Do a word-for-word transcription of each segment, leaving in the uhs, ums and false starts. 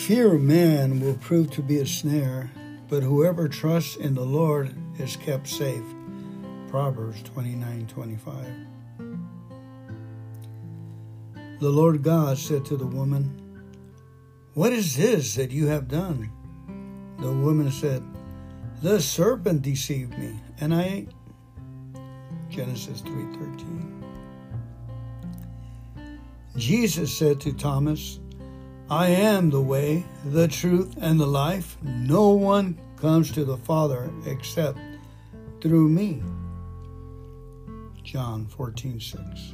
fear of man will prove to be a snare, but whoever trusts in the Lord is kept safe. Proverbs twenty-nine twenty-five. The Lord God said to the woman, "What is this that you have done?" The woman said, "The serpent deceived me, and I ate." Genesis three thirteen. Jesus said to Thomas, "I am the way, the truth, and the life. No one comes to the Father except through me." John fourteen six.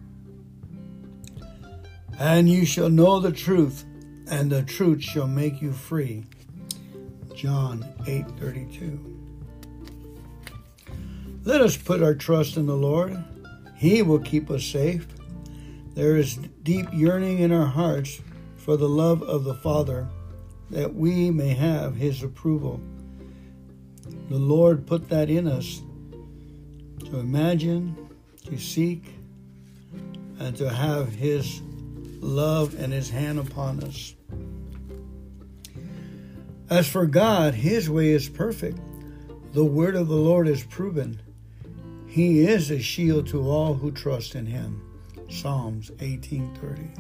"And you shall know the truth, and the truth shall make you free." John eight thirty-two. Let us put our trust in the Lord. He will keep us safe. There is deep yearning in our hearts for the love of the Father, that we may have His approval. The Lord put that in us to imagine, to seek, and to have His love and His hand upon us. As for God, His way is perfect. The word of the Lord is proven. He is a shield to all who trust in Him. Psalms eighteen thirty.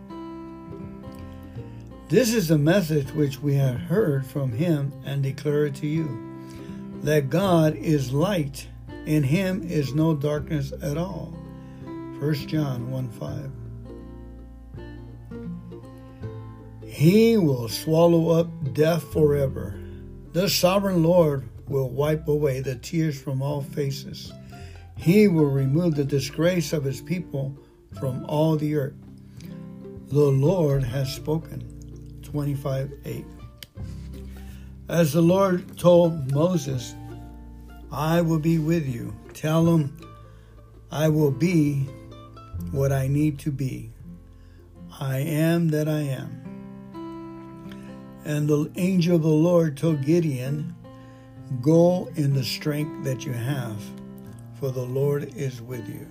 This is the message which we have heard from Him and declare it to you, that God is light, in Him is no darkness at all. First John one five. He will swallow up death forever. The sovereign Lord will wipe away the tears from all faces. He will remove the disgrace of His people from all the earth. The Lord has spoken. twenty-five eight. As the Lord told Moses, "I will be with you." Tell him, "I will be what I need to be. I am that I am." And the angel of the Lord told Gideon, "Go in the strength that you have, for the Lord is with you."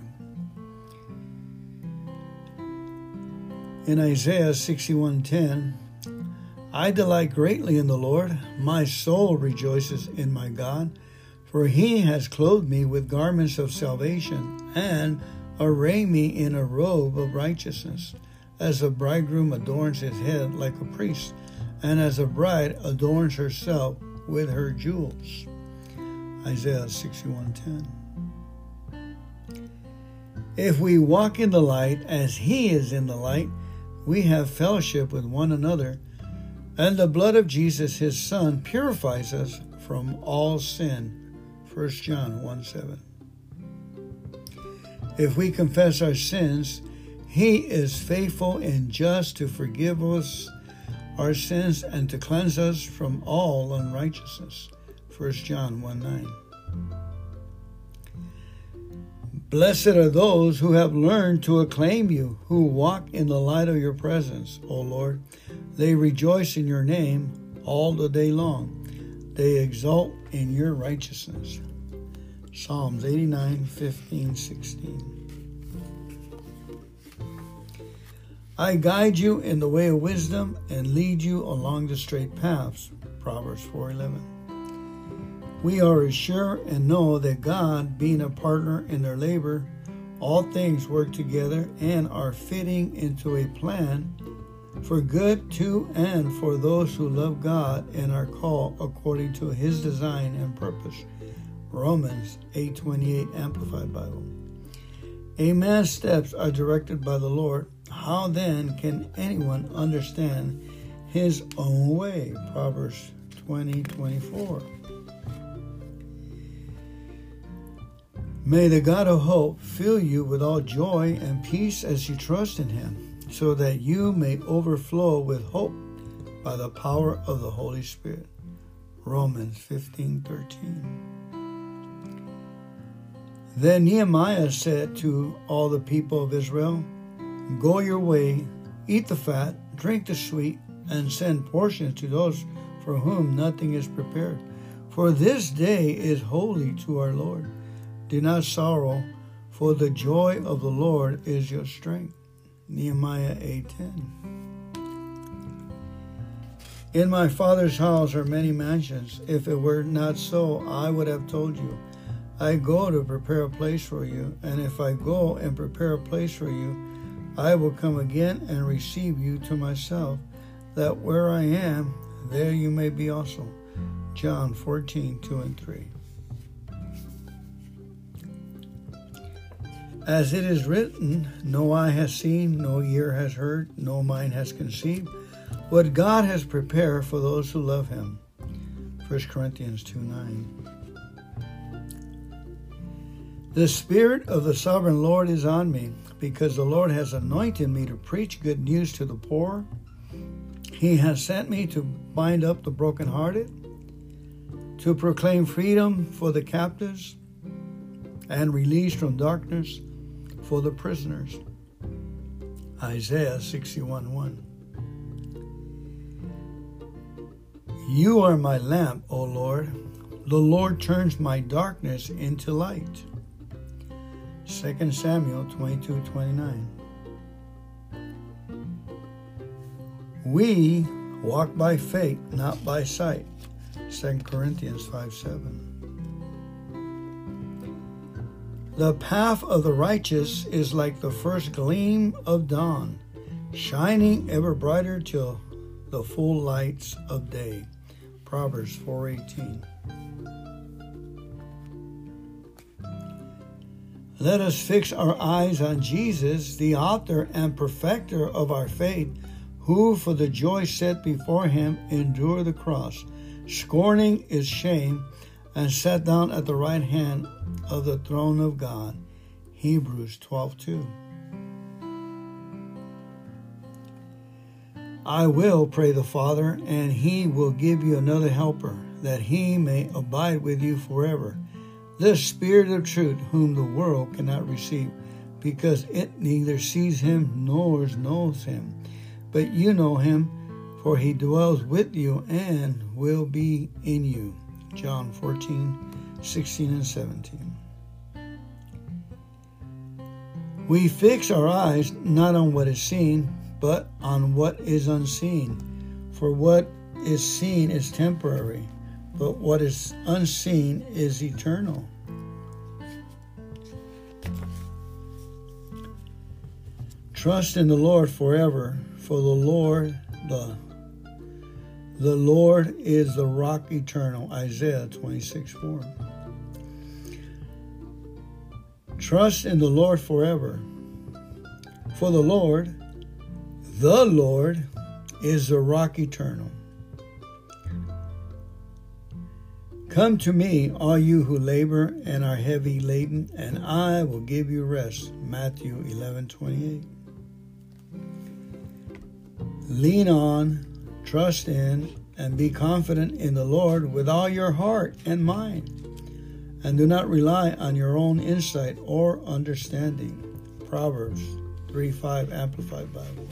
In Isaiah sixty-one ten, "I delight greatly in the Lord. My soul rejoices in my God, for He has clothed me with garments of salvation and arrayed me in a robe of righteousness, as a bridegroom adorns his head like a priest, and as a bride adorns herself with her jewels." Isaiah sixty-one ten. If we walk in the light as He is in the light, we have fellowship with one another, and the blood of Jesus, His Son, purifies us from all sin. First John one seven. If we confess our sins, He is faithful and just to forgive us our sins and to cleanse us from all unrighteousness. First John one nine. Blessed are those who have learned to acclaim you, who walk in the light of your presence, O Lord. They rejoice in your name all the day long. They exult in your righteousness. Psalms eighty-nine fifteen sixteen. I guide you in the way of wisdom and lead you along the straight paths. Proverbs four eleven. We are sure and know that God, being a partner in their labor, all things work together and are fitting into a plan for good to and for those who love God and are called according to His design and purpose. Romans eight twenty-eight Amplified Bible. A man's steps are directed by the Lord. How then can anyone understand his own way? Proverbs twenty twenty-four. May the God of hope fill you with all joy and peace as you trust in Him, so that you may overflow with hope by the power of the Holy Spirit. Romans fifteen thirteen. Then Nehemiah said to all the people of Israel, "Go your way, eat the fat, drink the sweet, and send portions to those for whom nothing is prepared. For this day is holy to our Lord. Do not sorrow, for the joy of the Lord is your strength." Nehemiah eight ten. In my Father's house are many mansions. If it were not so, I would have told you. I go to prepare a place for you, and if I go and prepare a place for you, I will come again and receive you to myself, that where I am, there you may be also. John fourteen, two and three. As it is written, no eye has seen, no ear has heard, no mind has conceived, what God has prepared for those who love him. First Corinthians two nine. The Spirit of the Sovereign Lord is on me, because the Lord has anointed me to preach good news to the poor. He has sent me to bind up the brokenhearted, to proclaim freedom for the captives, and release from darkness for the prisoners. Isaiah sixty-one one. You are my lamp, O Lord. The Lord turns my darkness into light. Second Samuel twenty-two twenty-nine. We walk by faith, not by sight. Second Corinthians five seven. The path of the righteous is like the first gleam of dawn, shining ever brighter till the full lights of day. Proverbs four eighteen. Let us fix our eyes on Jesus, the author and perfecter of our faith, who for the joy set before him endured the cross, scorning its shame, and sat down at the right hand of the throne of God. Hebrews twelve two. I will pray the Father, and he will give you another helper, that he may abide with you forever, the Spirit of truth, whom the world cannot receive, because it neither sees him nor knows him. But you know him, for he dwells with you and will be in you. John fourteen, sixteen and seventeen. We fix our eyes not on what is seen, but on what is unseen. For what is seen is temporary, but what is unseen is eternal. Trust in the Lord forever, for the Lord, the, the Lord is the rock eternal. Isaiah twenty-six four. Trust in the Lord forever, for the Lord, the Lord, is the rock eternal. Come to me, all you who labor and are heavy laden, and I will give you rest. Matthew eleven twenty-eight. Lean on, trust in, and be confident in the Lord with all your heart and mind, and do not rely on your own insight or understanding. Proverbs three five Amplified Bible.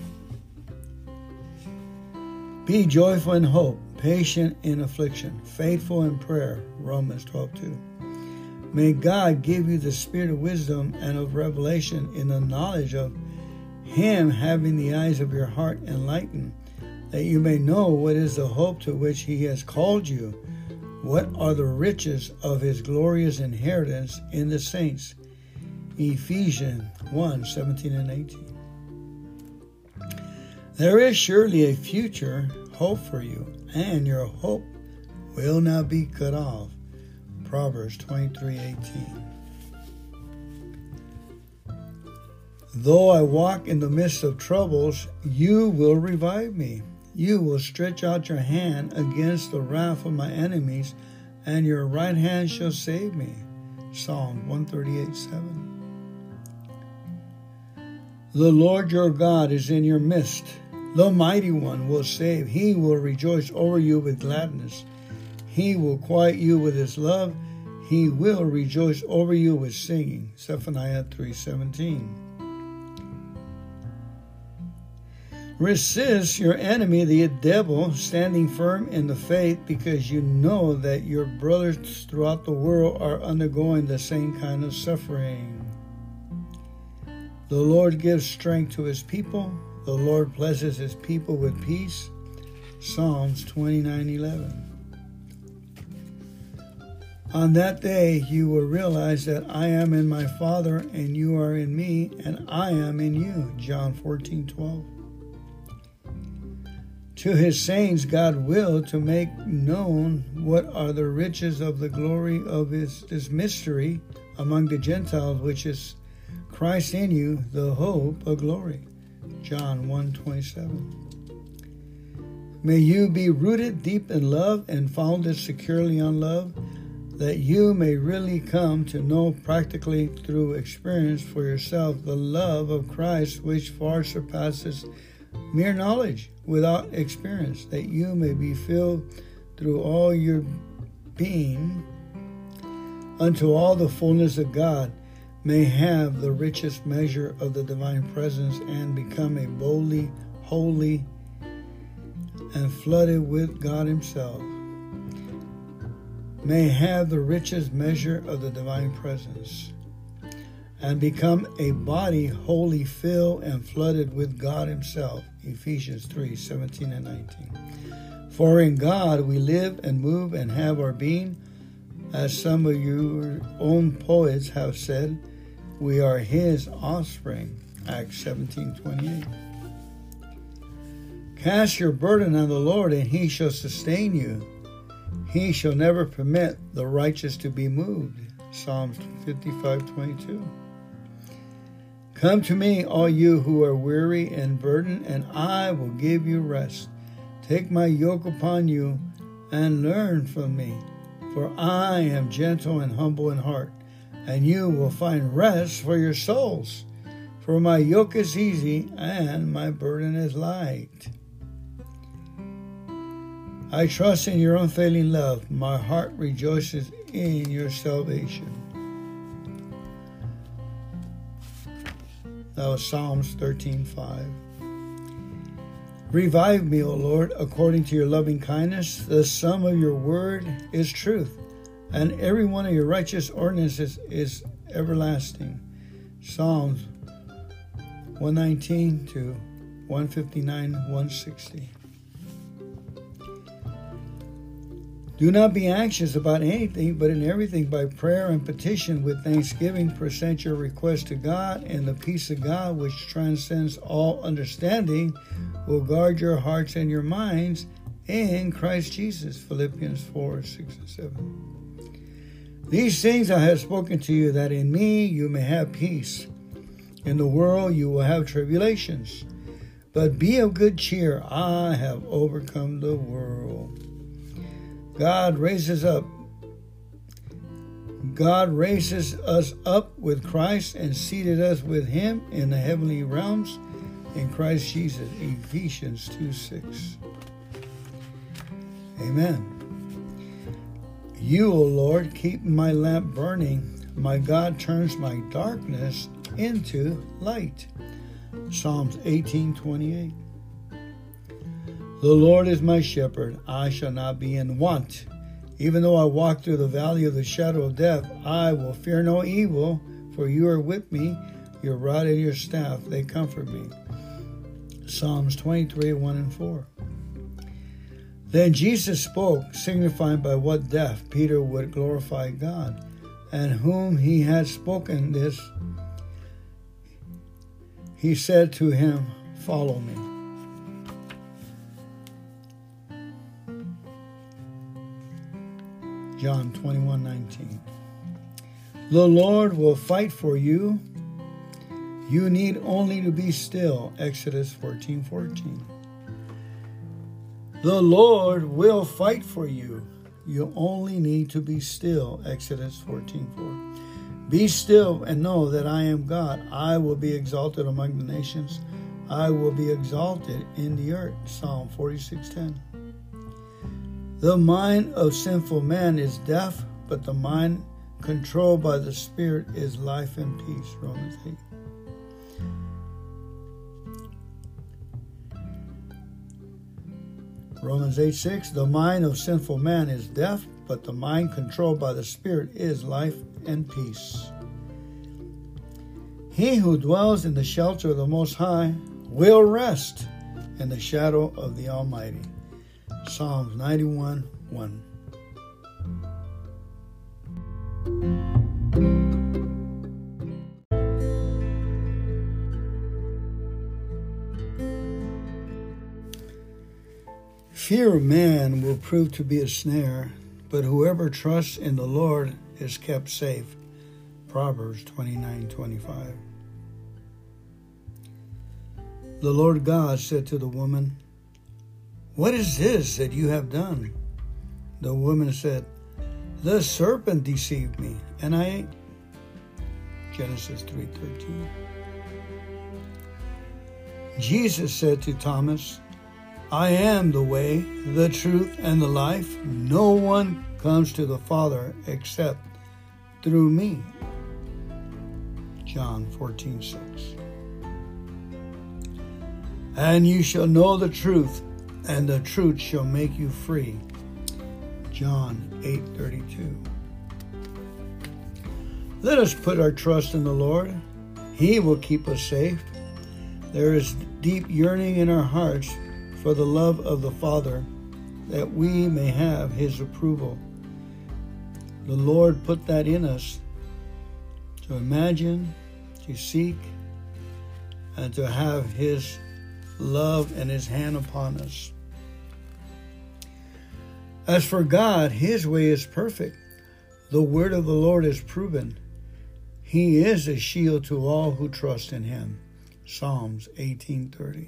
Be joyful in hope, patient in affliction, faithful in prayer. Romans twelve two. May God give you the spirit of wisdom and of revelation in the knowledge of him, having the eyes of your heart enlightened, that you may know what is the hope to which he has called you, what are the riches of his glorious inheritance in the saints. Ephesians one seventeen and eighteen. There is surely a future hope for you, and your hope will not be cut off. Proverbs twenty-three eighteen. Though I walk in the midst of troubles, you will revive me. You will stretch out your hand against the wrath of my enemies, and your right hand shall save me. Psalm one thirty-eight seven. The Lord your God is in your midst. The Mighty One will save. He will rejoice over you with gladness. He will quiet you with his love. He will rejoice over you with singing. Zephaniah three seventeen. Resist your enemy, the devil, standing firm in the faith, because you know that your brothers throughout the world are undergoing the same kind of suffering. The Lord gives strength to his people. The Lord blesses his people with peace. Psalms twenty-nine eleven. On that day you will realize that I am in my Father, and you are in me, and I am in you. John fourteen twelve. To his saints God willed to make known what are the riches of the glory of his this mystery among the Gentiles, which is Christ in you, the hope of glory. John one twenty-seven. May you be rooted deep in love and founded securely on love, that you may really come to know practically through experience for yourself the love of Christ, which far surpasses mere knowledge without experience, that you may be filled through all your being unto all the fullness of God, may have the richest measure of the divine presence, and become a boldly holy and flooded with God himself. May have the richest measure of the divine presence, and become a body wholly filled and flooded with God himself. Ephesians three seventeen and nineteen. For in God we live and move and have our being, as some of your own poets have said, we are his offspring. Acts seventeen twenty-eight. Cast your burden on the Lord, and he shall sustain you. He shall never permit the righteous to be moved. Psalms fifty-five twenty-two. Come to me, all you who are weary and burdened, and I will give you rest. Take my yoke upon you and learn from me, for I am gentle and humble in heart, and you will find rest for your souls. For my yoke is easy and my burden is light. I trust in your unfailing love. My heart rejoices in your salvation. That was Psalms thirteen five. Revive me, O Lord, according to your loving kindness. The sum of your word is truth, and every one of your righteous ordinances is everlasting. Psalms one nineteen to one fifty-nine, one sixty. Do not be anxious about anything, but in everything by prayer and petition with thanksgiving present your request to God, and the peace of God, which transcends all understanding, will guard your hearts and your minds in Christ Jesus. Philippians four six and seven. These things I have spoken to you, that in me you may have peace. In the world you will have tribulations, but be of good cheer. I have overcome the world. God raises up. God raises us up with Christ and seated us with him in the heavenly realms in Christ Jesus. Ephesians two six. Amen. You, O Lord, keep my lamp burning. My God turns my darkness into light. Psalms eighteen twenty-eight. The Lord is my shepherd, I shall not be in want. Even though I walk through the valley of the shadow of death, I will fear no evil, for you are with me. Your rod and your staff, they comfort me. Psalms twenty-three, one and four. Then Jesus spoke, signifying by what death Peter would glorify God, and whom he had spoken this, he said to him, follow me. John twenty-one nineteen. The Lord will fight for you. You need only to be still. Exodus fourteen fourteen. The Lord will fight for you. You only need to be still. Exodus fourteen four. Be still and know that I am God. I will be exalted among the nations. I will be exalted in the earth. Psalm forty-six ten. The mind of sinful man is death, but the mind controlled by the Spirit is life and peace. Romans eight. Romans eight six. The mind of sinful man is death, but the mind controlled by the Spirit is life and peace. He who dwells in the shelter of the Most High will rest in the shadow of the Almighty. Psalms ninety-one, one. Fear of man will prove to be a snare, but whoever trusts in the Lord is kept safe. Proverbs twenty-nine, twenty-five. The Lord God said to the woman, "What is this that you have done?" The woman said, "The serpent deceived me, and I ate." Genesis three thirteen. Jesus said to Thomas, "I am the way, the truth, and the life. No one comes to the Father except through me." John fourteen, six. "And you shall know the truth, and the truth shall make you free." John eight thirty-two. Let us put our trust in the Lord. He will keep us safe. There is deep yearning in our hearts for the love of the Father, that we may have His approval. The Lord put that in us to imagine, to seek, and to have His love and His hand upon us. As for God, His way is perfect. The word of the Lord is proven. He is a shield to all who trust in Him. Psalms eighteen thirty.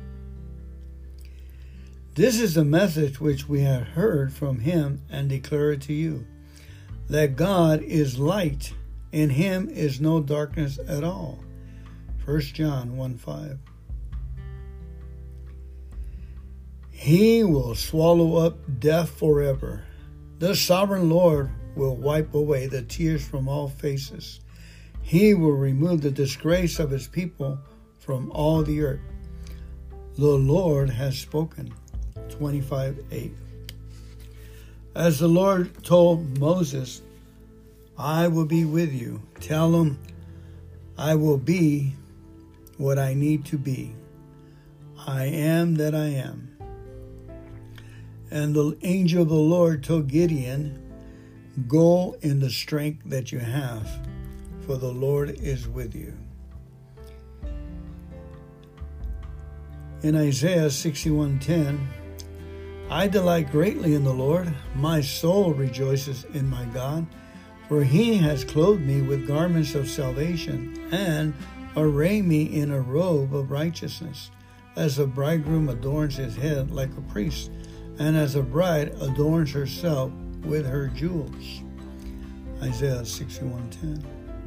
This is the message which we have heard from Him and declare it to you, that God is light, in Him is no darkness at all. First John one five. He will swallow up death forever. The sovereign Lord will wipe away the tears from all faces. He will remove the disgrace of His people from all the earth. The Lord has spoken. twenty-five eight. As the Lord told Moses, "I will be with you." Tell him, "I will be what I need to be. I am that I am." And the angel of the Lord told Gideon, "Go in the strength that you have, for the Lord is with you." In Isaiah sixty-one ten, "I delight greatly in the Lord. My soul rejoices in my God, for He has clothed me with garments of salvation and arrayed me in a robe of righteousness, as a bridegroom adorns his head like a priest, and as a bride adorns herself with her jewels." Isaiah sixty-one ten.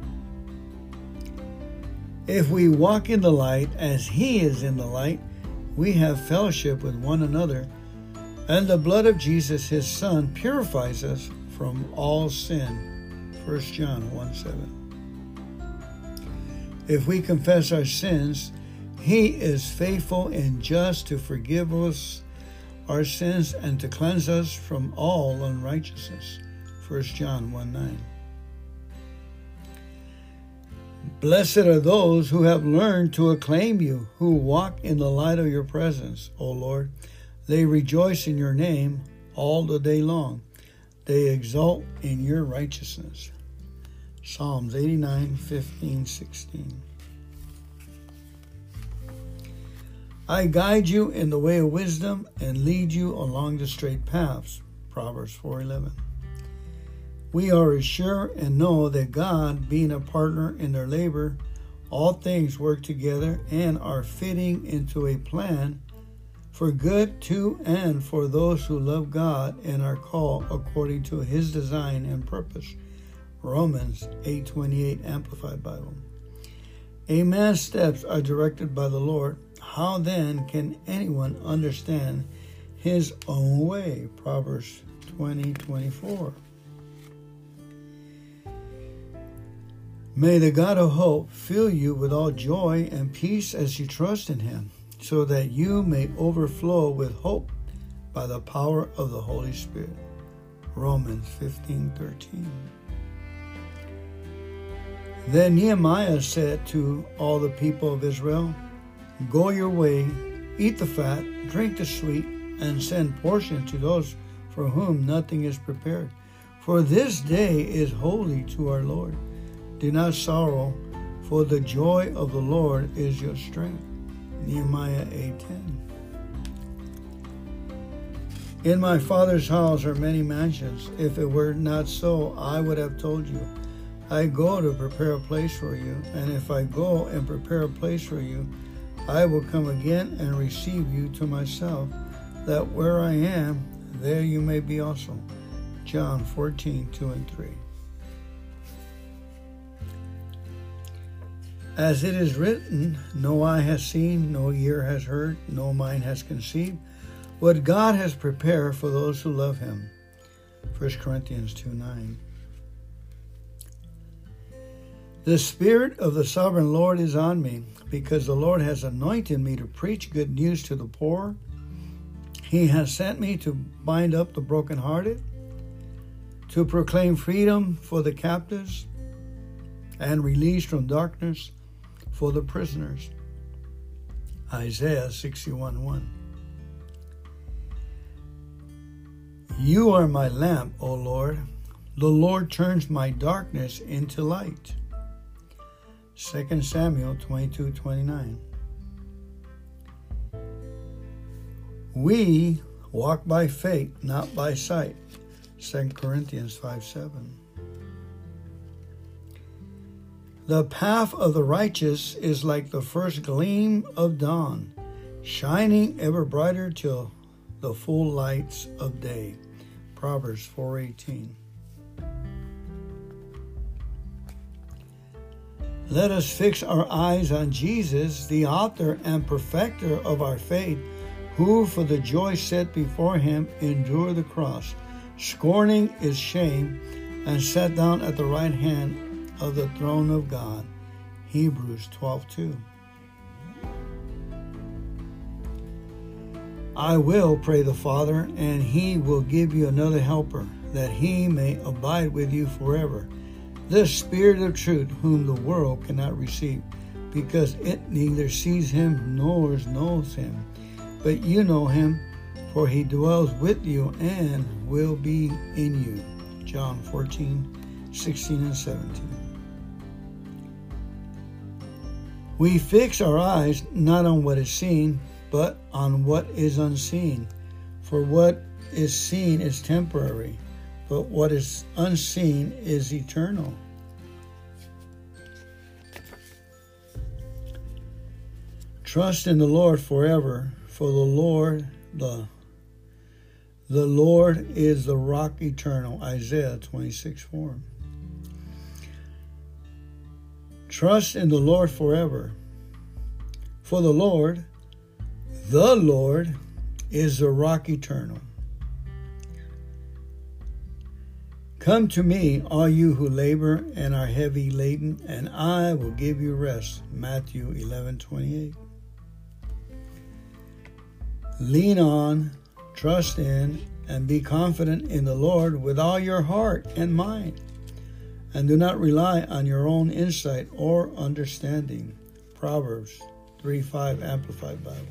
If we walk in the light as He is in the light, we have fellowship with one another, and the blood of Jesus, His Son, purifies us from all sin. First John one seven. If we confess our sins, He is faithful and just to forgive us our sins and to cleanse us from all unrighteousness. First John one nine. Blessed are those who have learned to acclaim you, who walk in the light of your presence, O Lord. They rejoice in your name all the day long. They exult in your righteousness. Psalms eighty-nine, fifteen, sixteen. I guide you in the way of wisdom and lead you along the straight paths. Proverbs four eleven. We are assured and know that God, being a partner in their labor, all things work together and are fitting into a plan for good to and for those who love God and are called according to His design and purpose. Romans eight twenty-eight Amplified Bible. A man's steps are directed by the Lord. How then can anyone understand his own way? Proverbs twenty twenty-four. May the God of hope fill you with all joy and peace as you trust in Him, so that you may overflow with hope by the power of the Holy Spirit. Romans fifteen thirteen. Then Nehemiah said to all the people of Israel, "Go your way, eat the fat, drink the sweet, and send portions to those for whom nothing is prepared. For this day is holy to our Lord. Do not sorrow, for the joy of the Lord is your strength. Nehemiah eight ten. In my Father's house are many mansions. If it were not so, I would have told you. I go to prepare a place for you, and if I go and prepare a place for you, I will come again and receive you to myself, that where I am, there you may be also. John fourteen two and three. As it is written, no eye has seen, no ear has heard, no mind has conceived, what God has prepared for those who love him. First Corinthians two nine. The Spirit of the Sovereign Lord is on me, because the Lord has anointed me to preach good news to the poor. He has sent me to bind up the brokenhearted, to proclaim freedom for the captives, and release from darkness for the prisoners. Isaiah sixty-one one. You are my lamp, O Lord. The Lord turns my darkness into light. Second Samuel twenty-two twenty-nine. We walk by faith, not by sight. Second Corinthians five seven. The path of the righteous is like the first gleam of dawn, shining ever brighter till the full lights of day. Proverbs four eighteen. Let us fix our eyes on Jesus, the author and perfecter of our faith, who for the joy set before him endured the cross, scorning its shame, and sat down at the right hand of the throne of God. Hebrews twelve two. I will pray the Father, and he will give you another helper, that he may abide with you forever. The Spirit of truth, whom the world cannot receive, because it neither sees him nor knows him. But you know him, for he dwells with you and will be in you. John fourteen sixteen and seventeen. We fix our eyes not on what is seen, but on what is unseen. For what is seen is temporary, but what is unseen is eternal. Trust in the Lord forever, for the Lord, the, the Lord is the rock eternal. Isaiah twenty-six four. Trust in the Lord forever, for the Lord, the Lord, is the rock eternal. Come to me, all you who labor and are heavy laden, and I will give you rest. Matthew eleven twenty-eight. Lean on, trust in, and be confident in the Lord with all your heart and mind, and do not rely on your own insight or understanding. Proverbs three five Amplified Bible.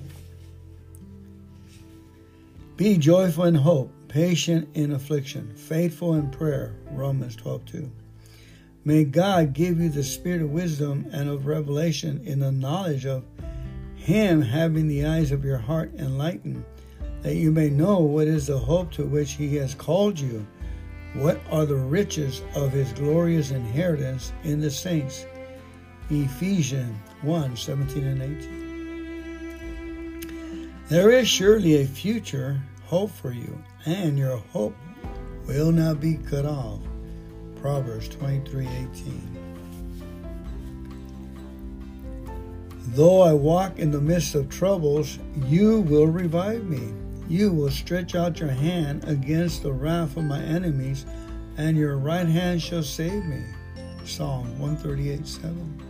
Be joyful in hope, patient in affliction, faithful in prayer. Romans twelve two. May God give you the spirit of wisdom and of revelation in the knowledge of him, having the eyes of your heart enlightened, that you may know what is the hope to which he has called you, what are the riches of his glorious inheritance in the saints. Ephesians one seventeen and eighteen. There is surely a future hope for you, and your hope will not be cut off. Proverbs twenty-three eighteen. Though I walk in the midst of troubles, you will revive me. You will stretch out your hand against the wrath of my enemies, and your right hand shall save me. Psalm one thirty-eight seven.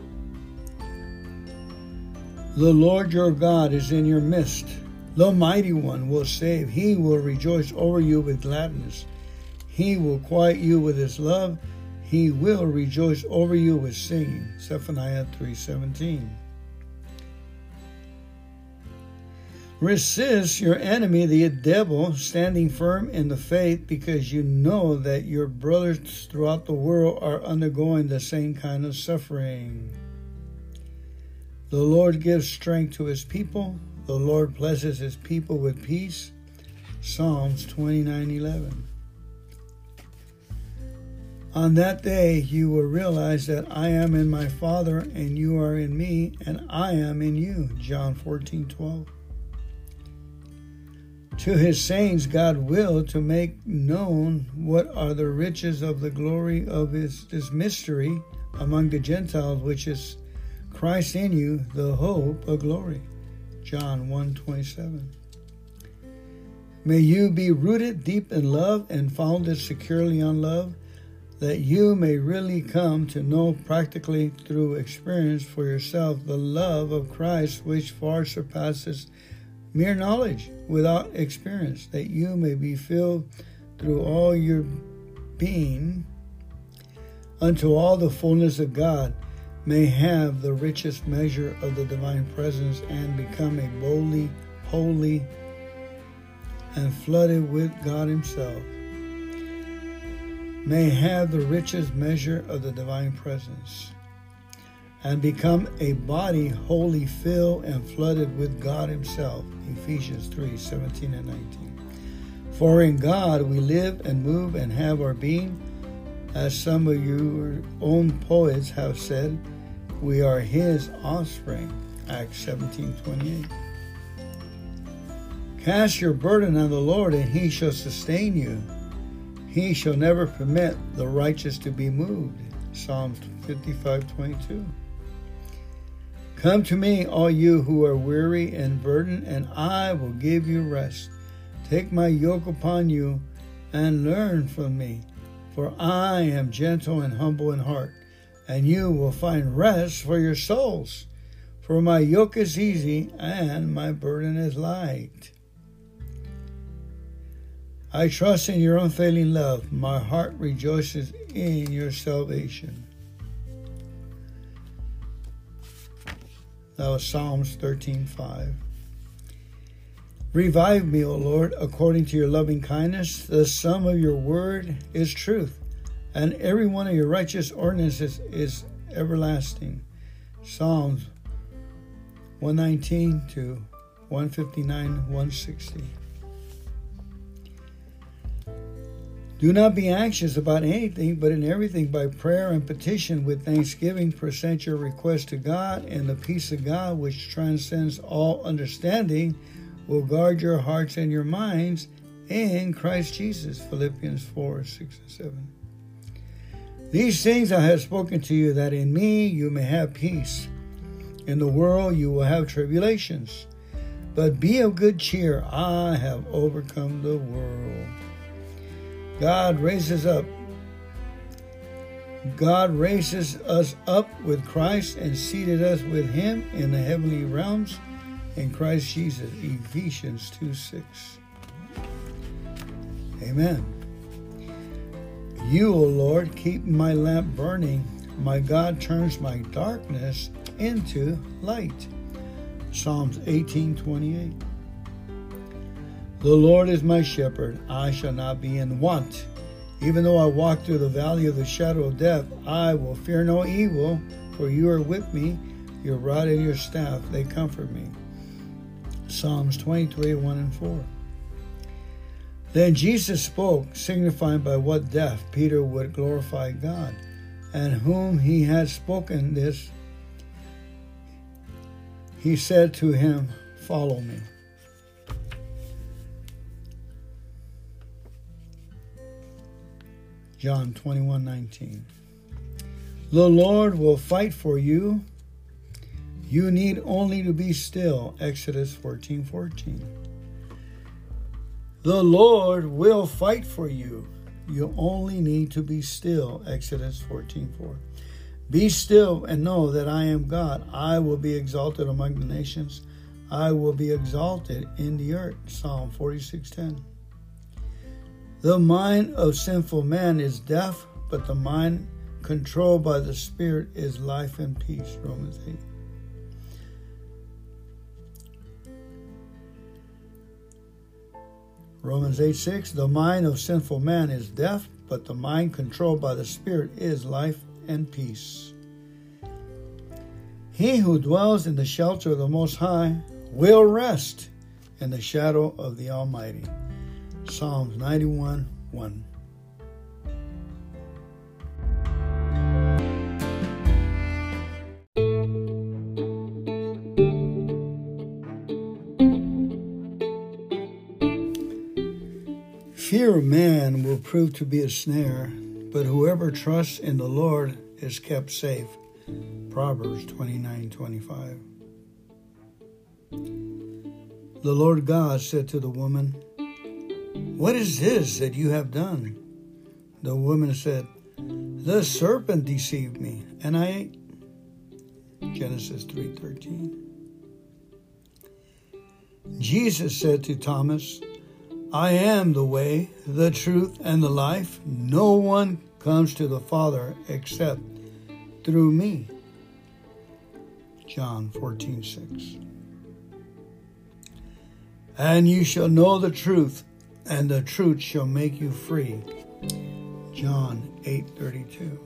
The Lord your God is in your midst. The Mighty One will save. He will rejoice over you with gladness. He will quiet you with his love. He will rejoice over you with singing. Zephaniah three seventeen. Resist your enemy, the devil, standing firm in the faith, because you know that your brothers throughout the world are undergoing the same kind of suffering. The Lord gives strength to his people. The Lord blesses his people with peace. Psalms twenty-nine eleven. On that day you will realize that I am in my Father, and you are in me, and I am in you. John fourteen twelve. To his saints God willed to make known what are the riches of the glory of his this mystery among the Gentiles, which is Christ in you, the hope of glory. John one twenty-seven. May you be rooted deep in love and founded securely on love, that you may really come to know practically through experience for yourself the love of Christ, which far surpasses mere knowledge without experience, that you may be filled through all your being unto all the fullness of God, may have the richest measure of the divine presence, and become a boldly holy and flooded with God himself. May have the richest measure of the divine presence, and become a body wholly filled and flooded with God himself. Ephesians three seventeen and nineteen. For in God we live and move and have our being, as some of your own poets have said, we are his offspring. Acts seventeen twenty-eight. Cast your burden on the Lord, and he shall sustain you. He shall never permit the righteous to be moved. Psalms fifty-five twenty-two. Come to me, all you who are weary and burdened, and I will give you rest. Take my yoke upon you and learn from me, for I am gentle and humble in heart, and you will find rest for your souls. For my yoke is easy and my burden is light. I trust in your unfailing love. My heart rejoices in your salvation. That was Psalms thirteen five. Revive me, O Lord, according to your loving kindness. The sum of your word is truth, and every one of your righteous ordinances is everlasting. Psalms one nineteen to one fifty-nine, one sixty. Do not be anxious about anything, but in everything by prayer and petition with thanksgiving present your request to God, and the peace of God, which transcends all understanding, will guard your hearts and your minds in Christ Jesus. Philippians four six and seven. These things I have spoken to you, that in me you may have peace. In the world you will have tribulations, but be of good cheer. I have overcome the world. God raises up. God raises us up with Christ and seated us with him in the heavenly realms in Christ Jesus. Ephesians two six. Amen. You, O Lord, keep my lamp burning. My God turns my darkness into light. Psalms eighteen twenty-eight. The Lord is my shepherd, I shall not be in want. Even though I walk through the valley of the shadow of death, I will fear no evil, for you are with me. Your rod and your staff, they comfort me. Psalms twenty-three, one and four. Then Jesus spoke, signifying by what death Peter would glorify God, and whom he had spoken this, he said to him, follow me. John twenty-one nineteen. The Lord will fight for you. You need only to be still. Exodus fourteen fourteen. The Lord will fight for you. You only need to be still. Exodus fourteen four. Be still and know that I am God. I will be exalted among the nations. I will be exalted in the earth. Psalm forty-six ten. The mind of sinful man is death, but the mind controlled by the Spirit is life and peace. Romans eight. Romans eight six, the mind of sinful man is death, but the mind controlled by the Spirit is life and peace. He who dwells in the shelter of the Most High will rest in the shadow of the Almighty. Psalms ninety-one one. Fear of man will prove to be a snare, but whoever trusts in the Lord is kept safe. Proverbs twenty-nine twenty-five. The Lord God said to the woman, "What is this that you have done?" The woman said, "The serpent deceived me, and I ate." Genesis three thirteen. Jesus said to Thomas, "I am the way, the truth, and the life. No one comes to the Father except through me." John fourteen six. And you shall know the truth, and the truth shall make you free. John eight thirty-two.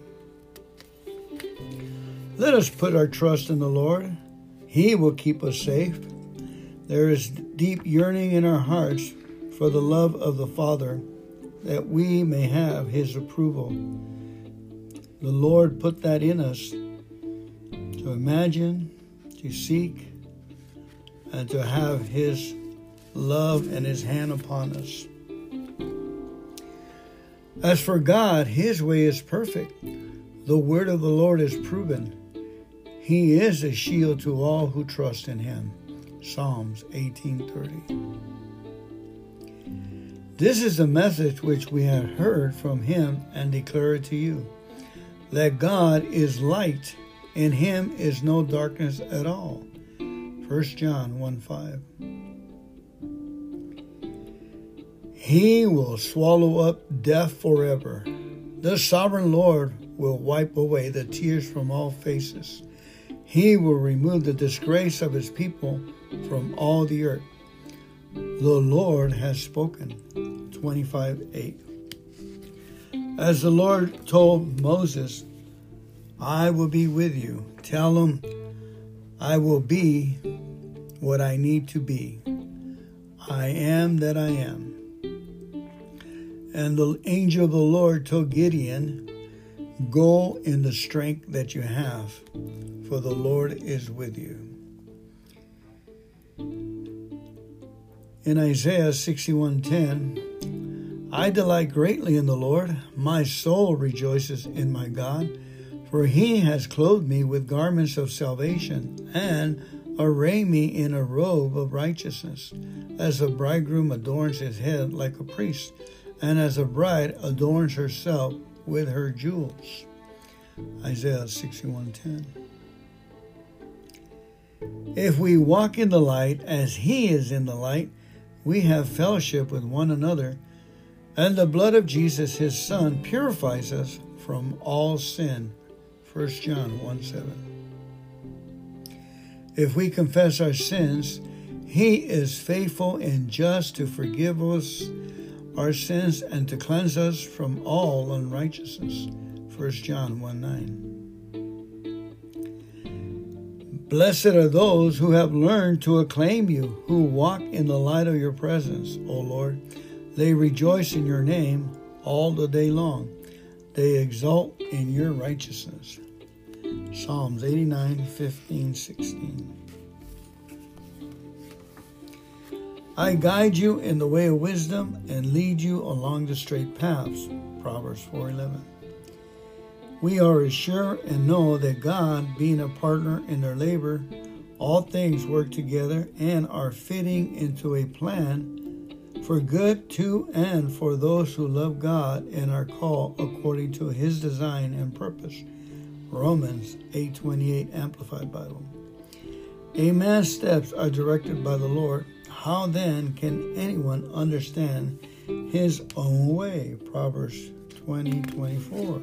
Let us put our trust in the Lord. He will keep us safe. There is deep yearning in our hearts for the love of the Father, that we may have His approval. The Lord put that in us to imagine, to seek, and to have His love and His hand upon us. As for God, His way is perfect. The word of the Lord is proven. He is a shield to all who trust in Him. Psalms eighteen thirty. This is the message which we have heard from Him and declare it to you, that God is light, in Him is no darkness at all. First John one five. He will swallow up death forever. The sovereign Lord will wipe away the tears from all faces. He will remove the disgrace of His people from all the earth. The Lord has spoken. twenty-five eight. As the Lord told Moses, I will be with you. Tell him, I will be what I need to be. I am that I am. And the angel of the Lord told Gideon, go in the strength that you have, for the Lord is with you. In Isaiah sixty-one ten, I delight greatly in the Lord. My soul rejoices in my God, for He has clothed me with garments of salvation and arrayed me in a robe of righteousness, as a bridegroom adorns his head like a priest, and as a bride adorns herself with her jewels. Isaiah sixty-one ten. If we walk in the light as He is in the light, we have fellowship with one another, and the blood of Jesus, His Son, purifies us from all sin. First John one seven. If we confess our sins, He is faithful and just to forgive us our sins and to cleanse us from all unrighteousness. First John one nine. Blessed are those who have learned to acclaim you, who walk in the light of your presence, O Lord. They rejoice in your name all the day long. They exult in your righteousness. Psalms eighty-nine fifteen sixteen. I guide you in the way of wisdom and lead you along the straight paths. Proverbs four eleven. We are assured and know that God, being a partner in their labor, all things work together and are fitting into a plan for good to and for those who love God and are called according to His design and purpose. Romans eight twenty-eight Amplified Bible. A man's steps are directed by the Lord. How then can anyone understand his own way? Proverbs twenty twenty-four.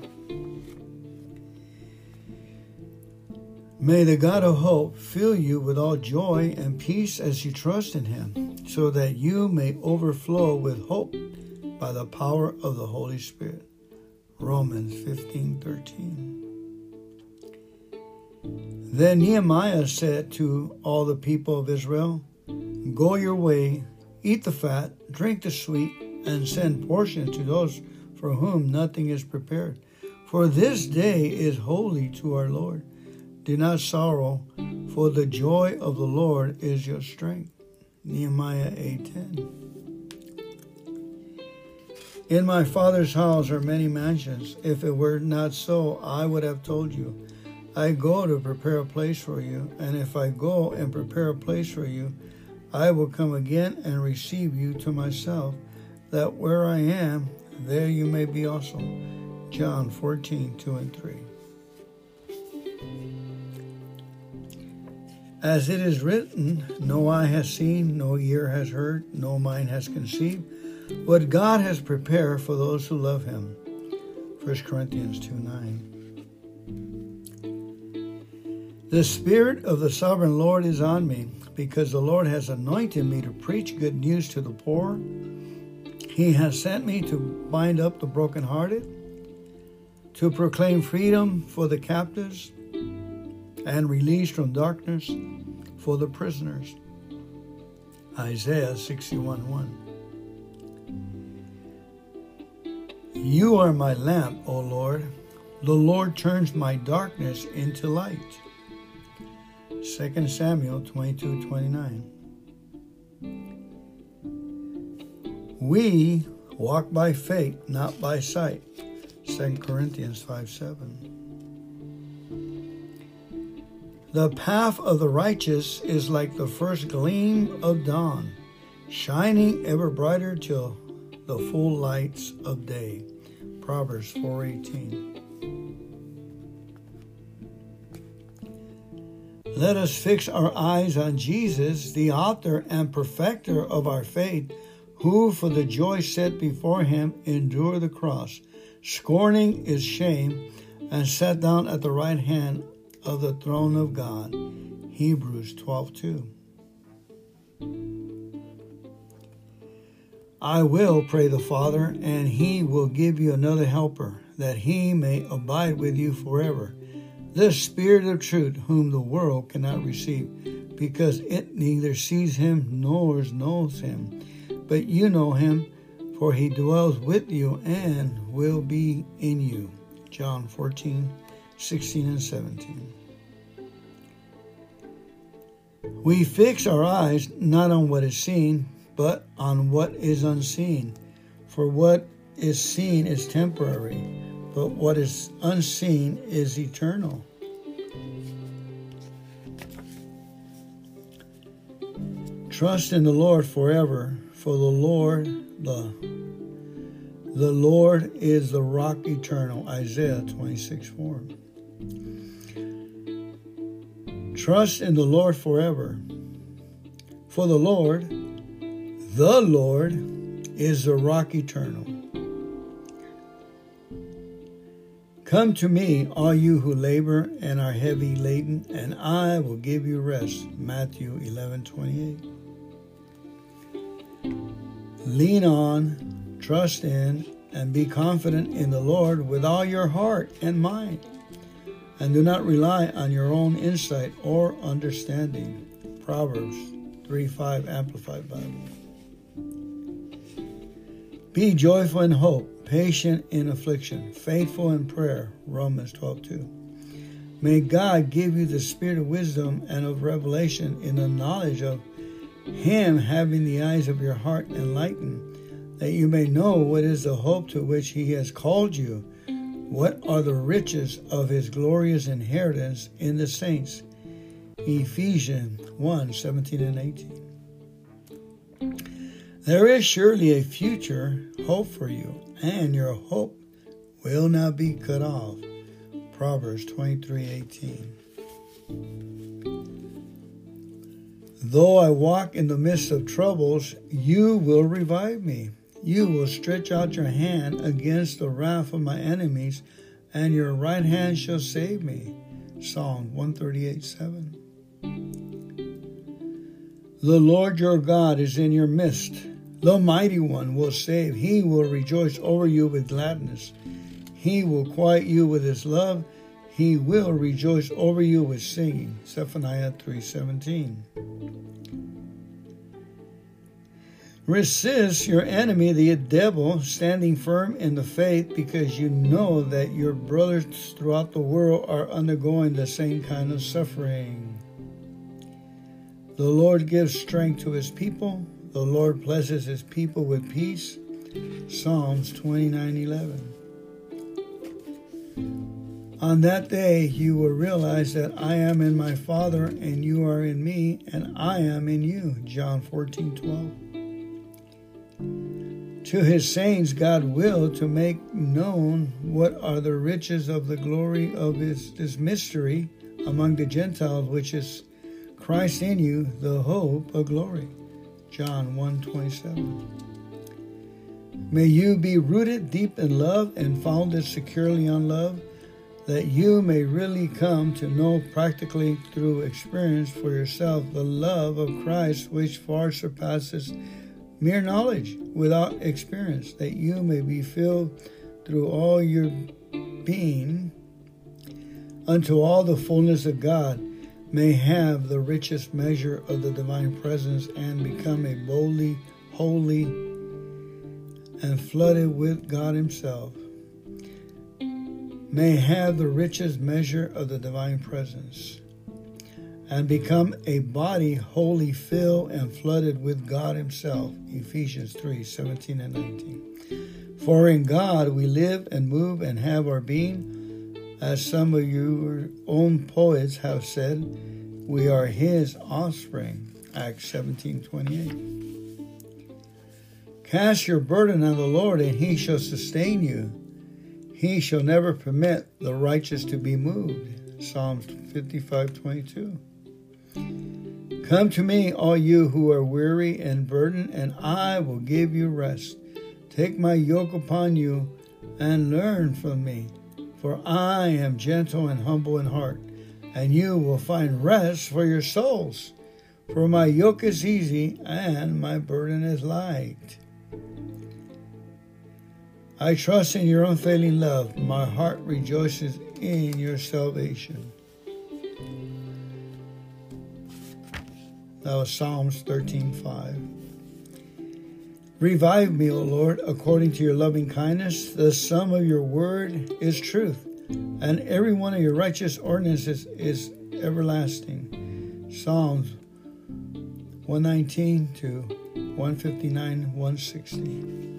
May the God of hope fill you with all joy and peace as you trust in Him, so that you may overflow with hope by the power of the Holy Spirit. Romans fifteen thirteen. Then Nehemiah said to all the people of Israel, "Go your way, eat the fat, drink the sweet, and send portions to those for whom nothing is prepared. For this day is holy to our Lord. Do not sorrow, for the joy of the Lord is your strength." Nehemiah eight ten. In my Father's house are many mansions. If it were not so, I would have told you. I go to prepare a place for you, and if I go and prepare a place for you, I will come again and receive you to myself, that where I am, there you may be also. John fourteen two and three. As it is written, no eye has seen, no ear has heard, no mind has conceived what God has prepared for those who love him. First Corinthians two nine. The Spirit of the Sovereign Lord is on me, because the Lord has anointed me to preach good news to the poor. He has sent me to bind up the brokenhearted, to proclaim freedom for the captives, and release from darkness for the prisoners. Isaiah sixty-one one. You are my lamp, O Lord. The Lord turns my darkness into light. Second Samuel twenty-two twenty-nine. We walk by faith, not by sight. Second Corinthians five seven. The path of the righteous is like the first gleam of dawn, shining ever brighter till the full lights of day. Proverbs four eighteen. Let us fix our eyes on Jesus, the author and perfecter of our faith, who for the joy set before him endured the cross, scorning its shame, and sat down at the right hand of the throne of God. Hebrews twelve two. I will pray the Father, and he will give you another helper, that he may abide with you forever. The Spirit of truth, whom the world cannot receive, because it neither sees him nor knows him. But you know him, for he dwells with you and will be in you. John fourteen sixteen and seventeen. We fix our eyes not on what is seen, but on what is unseen. For what is seen is temporary, but what is unseen is eternal. Trust in the Lord forever, for the Lord, the, the Lord is the rock eternal. Isaiah twenty-six four. Trust in the Lord forever, for the Lord, the Lord, is the rock eternal. Come to me, all you who labor and are heavy laden, and I will give you rest. Matthew eleven twenty-eight. Lean on, trust in, and be confident in the Lord with all your heart and mind, and do not rely on your own insight or understanding. Proverbs three five Amplified Bible. Be joyful in hope, patient in affliction, faithful in prayer. Romans twelve two. May God give you the spirit of wisdom and of revelation in the knowledge of him, having the eyes of your heart enlightened, that you may know what is the hope to which he has called you, what are the riches of his glorious inheritance in the saints. Ephesians one seventeen and eighteen. There is surely a future hope for you, and your hope will not be cut off. Proverbs twenty-three eighteen. Though I walk in the midst of troubles, you will revive me. You will stretch out your hand against the wrath of my enemies, and your right hand shall save me. Psalm one thirty-eight seven. The Lord your God is in your midst. The Mighty One will save. He will rejoice over you with gladness. He will quiet you with his love. He will rejoice over you with singing. Zephaniah three seventeen. Resist your enemy, the devil, standing firm in the faith, because you know that your brothers throughout the world are undergoing the same kind of suffering. The Lord gives strength to his people. The Lord blesses his people with peace. Psalms twenty-nine eleven. On that day you will realize that I am in my Father, and you are in me, and I am in you. John fourteen twelve. To his saints God willed to make known what are the riches of the glory of his, this mystery among the Gentiles, which is Christ in you, the hope of glory. John one twenty-seven. May you be rooted deep in love and founded securely on love, that you may really come to know practically through experience for yourself the love of Christ, which far surpasses mere knowledge without experience, that you may be filled through all your being unto all the fullness of God, may have the richest measure of the divine presence, and become a boldly holy and flooded with God himself. May have the richest measure of the divine presence, and become a body wholly filled and flooded with God himself. Ephesians three seventeen and nineteen. For in God we live and move and have our being, as some of your own poets have said, we are his offspring. Acts seventeen twenty-eight. Cast your burden on the Lord, and he shall sustain you. He shall never permit the righteous to be moved. Psalms fifty-five twenty-two. Come to me, all you who are weary and burdened, and I will give you rest. Take my yoke upon you and learn from me, for I am gentle and humble in heart, and you will find rest for your souls. For my yoke is easy and my burden is light. I trust in your unfailing love. My heart rejoices in your salvation. That was Psalms thirteen five. Revive me, O Lord, according to your loving kindness. The sum of your word is truth, and every one of your righteous ordinances is everlasting. Psalms one nineteen to one fifty-nine, one sixty.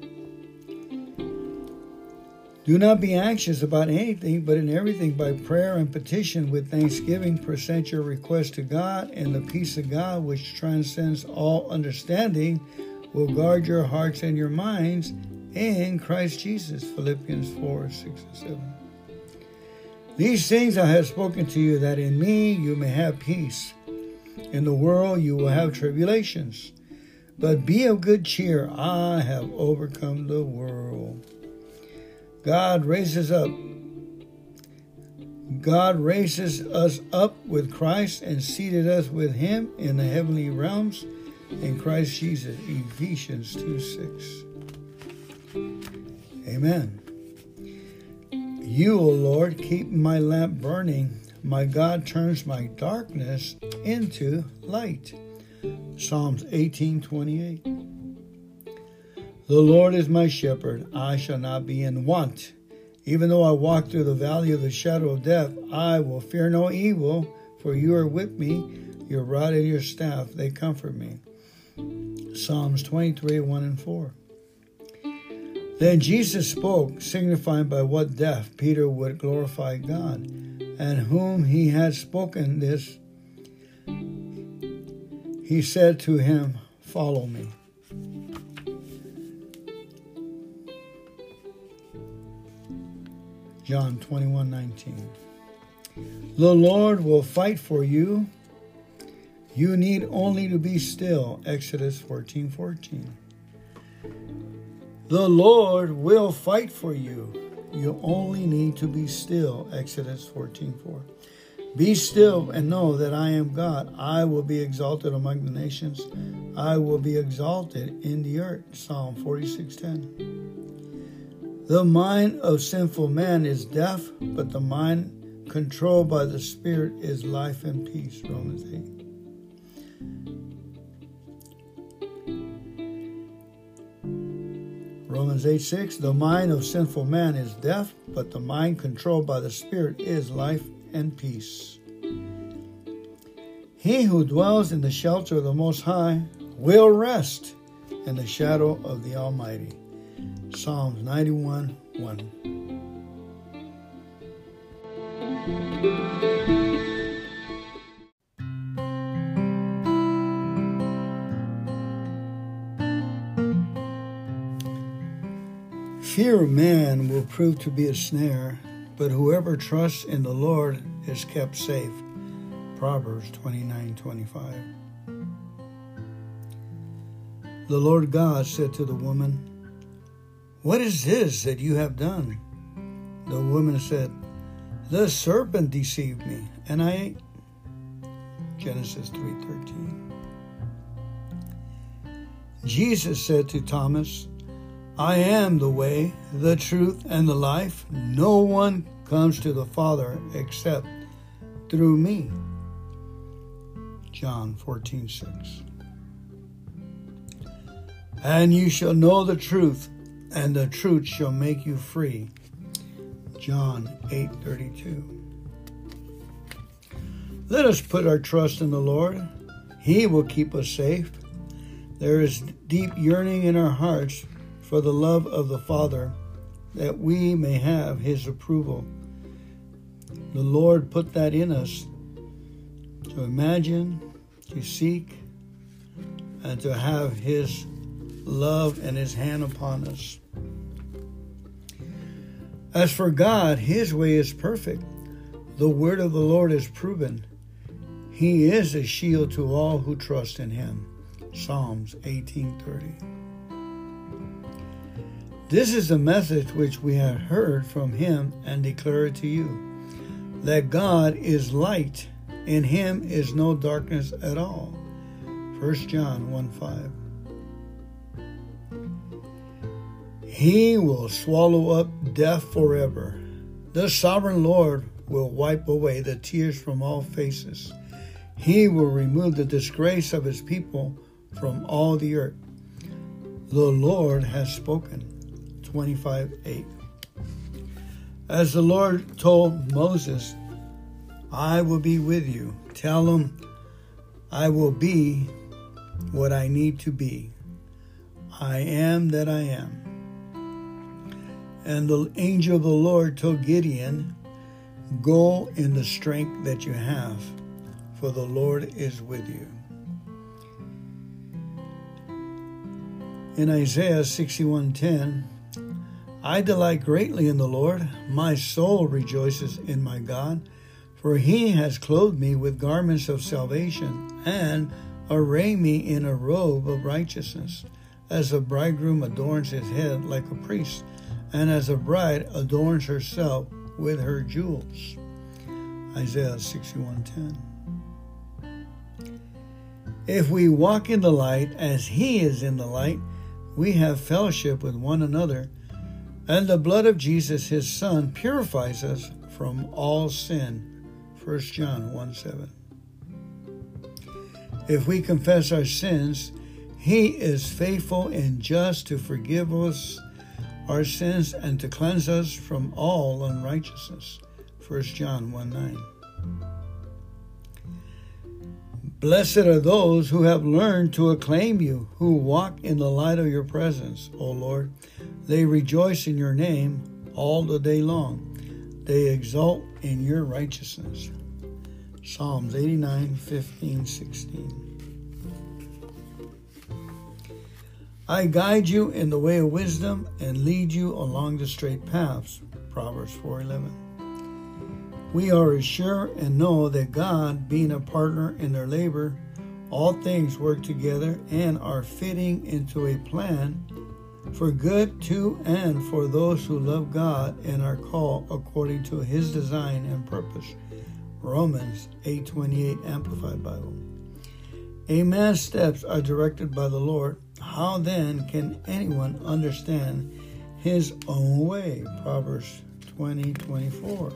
Do not be anxious about anything, but in everything by prayer and petition with thanksgiving present your request to God, and the peace of God, which transcends all understanding, will guard your hearts and your minds in Christ Jesus. Philippians four six and seven. These things I have spoken to you, that in me you may have peace. In the world you will have tribulations, but be of good cheer. I have overcome the world. God raises up. God raises us up with Christ and seated us with him in the heavenly realms in Christ Jesus. Ephesians two six. Amen. You, O Lord, keep my lamp burning. My God turns my darkness into light. Psalms eighteen twenty-eight. The Lord is my shepherd, I shall not be in want. Even though I walk through the valley of the shadow of death, I will fear no evil, for you are with me. Your rod and your staff, they comfort me. Psalms twenty-three, one and four. Then Jesus spoke, signifying by what death Peter would glorify God, and whom he had spoken this, he said to him, follow me. John twenty-one nineteen. The Lord will fight for you. You need only to be still. Exodus fourteen fourteen. The Lord will fight for you. You only need to be still. Exodus fourteen four. Be still and know that I am God. I will be exalted among the nations. I will be exalted in the earth. Psalm forty-six ten. The mind of sinful man is death, but the mind controlled by the Spirit is life and peace. Romans eight. Romans eight six. The mind of sinful man is death, but the mind controlled by the Spirit is life and peace. He who dwells in the shelter of the Most High will rest in the shadow of the Almighty. Psalms ninety-one one. Fear of man will prove to be a snare, but whoever trusts in the Lord is kept safe. Proverbs twenty-nine twenty-five. The Lord God said to the woman, "What is this that you have done?" The woman said, "The serpent deceived me, and I ate." Genesis three thirteen. Jesus said to Thomas, "I am the way, the truth, and the life. No one comes to the Father except through me." John fourteen six. And you shall know the truth, and the truth shall make you free. John eight thirty-two. Let us put our trust in the Lord. He will keep us safe. There is deep yearning in our hearts for the love of the Father, that we may have His approval. The Lord put that in us to imagine, to seek, and to have His love and His hand upon us. As for God, His way is perfect. The word of the Lord is proven. He is a shield to all who trust in Him. Psalms eighteen thirty. This is the message which we have heard from Him and declare it to you, that God is light, in Him is no darkness at all. First John one five. He will swallow up death forever. The sovereign Lord will wipe away the tears from all faces. He will remove the disgrace of His people from all the earth. The Lord has spoken. twenty-five eight. As the Lord told Moses, I will be with you. Tell him I will be what I need to be. I am that I am. And the angel of the Lord told Gideon, go in the strength that you have, for the Lord is with you. In Isaiah sixty-one ten, I delight greatly in the Lord. My soul rejoices in my God, for He has clothed me with garments of salvation and arrayed me in a robe of righteousness, as a bridegroom adorns his head like a priest, and as a bride adorns herself with her jewels. Isaiah sixty-one ten. If we walk in the light as He is in the light, we have fellowship with one another, and the blood of Jesus, His Son, purifies us from all sin. First John one seven. If we confess our sins, He is faithful and just to forgive us our sins and to cleanse us from all unrighteousness. First John one nine. Blessed are those who have learned to acclaim you, who walk in the light of your presence, O Lord. They rejoice in your name all the day long. They exult in your righteousness. Psalms eighty-nine fifteen sixteen. I guide you in the way of wisdom and lead you along the straight paths. Proverbs four eleven. We are assured and know that God, being a partner in their labor, all things work together and are fitting into a plan for good to and for those who love God and are called according to His design and purpose. Romans eight twenty-eight Amplified Bible. A man's steps are directed by the Lord. How then can anyone understand his own way? Proverbs twenty twenty-four.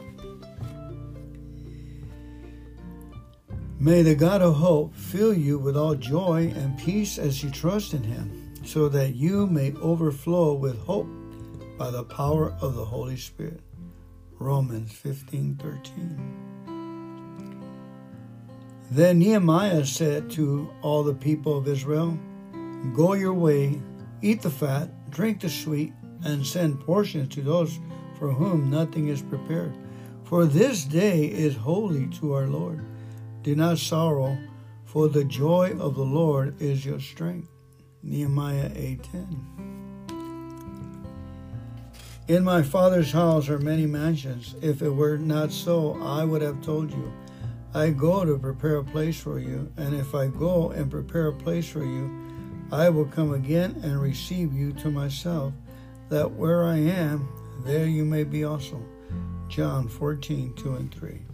May the God of hope fill you with all joy and peace as you trust in him, so that you may overflow with hope by the power of the Holy Spirit. Romans fifteen thirteen. Then Nehemiah said to all the people of Israel, "Go your way, eat the fat, drink the sweet, and send portions to those for whom nothing is prepared. For this day is holy to our Lord. Do not sorrow, for the joy of the Lord is your strength." Nehemiah eight ten. In my Father's house are many mansions. If it were not so, I would have told you. I go to prepare a place for you, and if I go and prepare a place for you, I will come again and receive you to myself, that where I am, there you may be also. John fourteen two and three.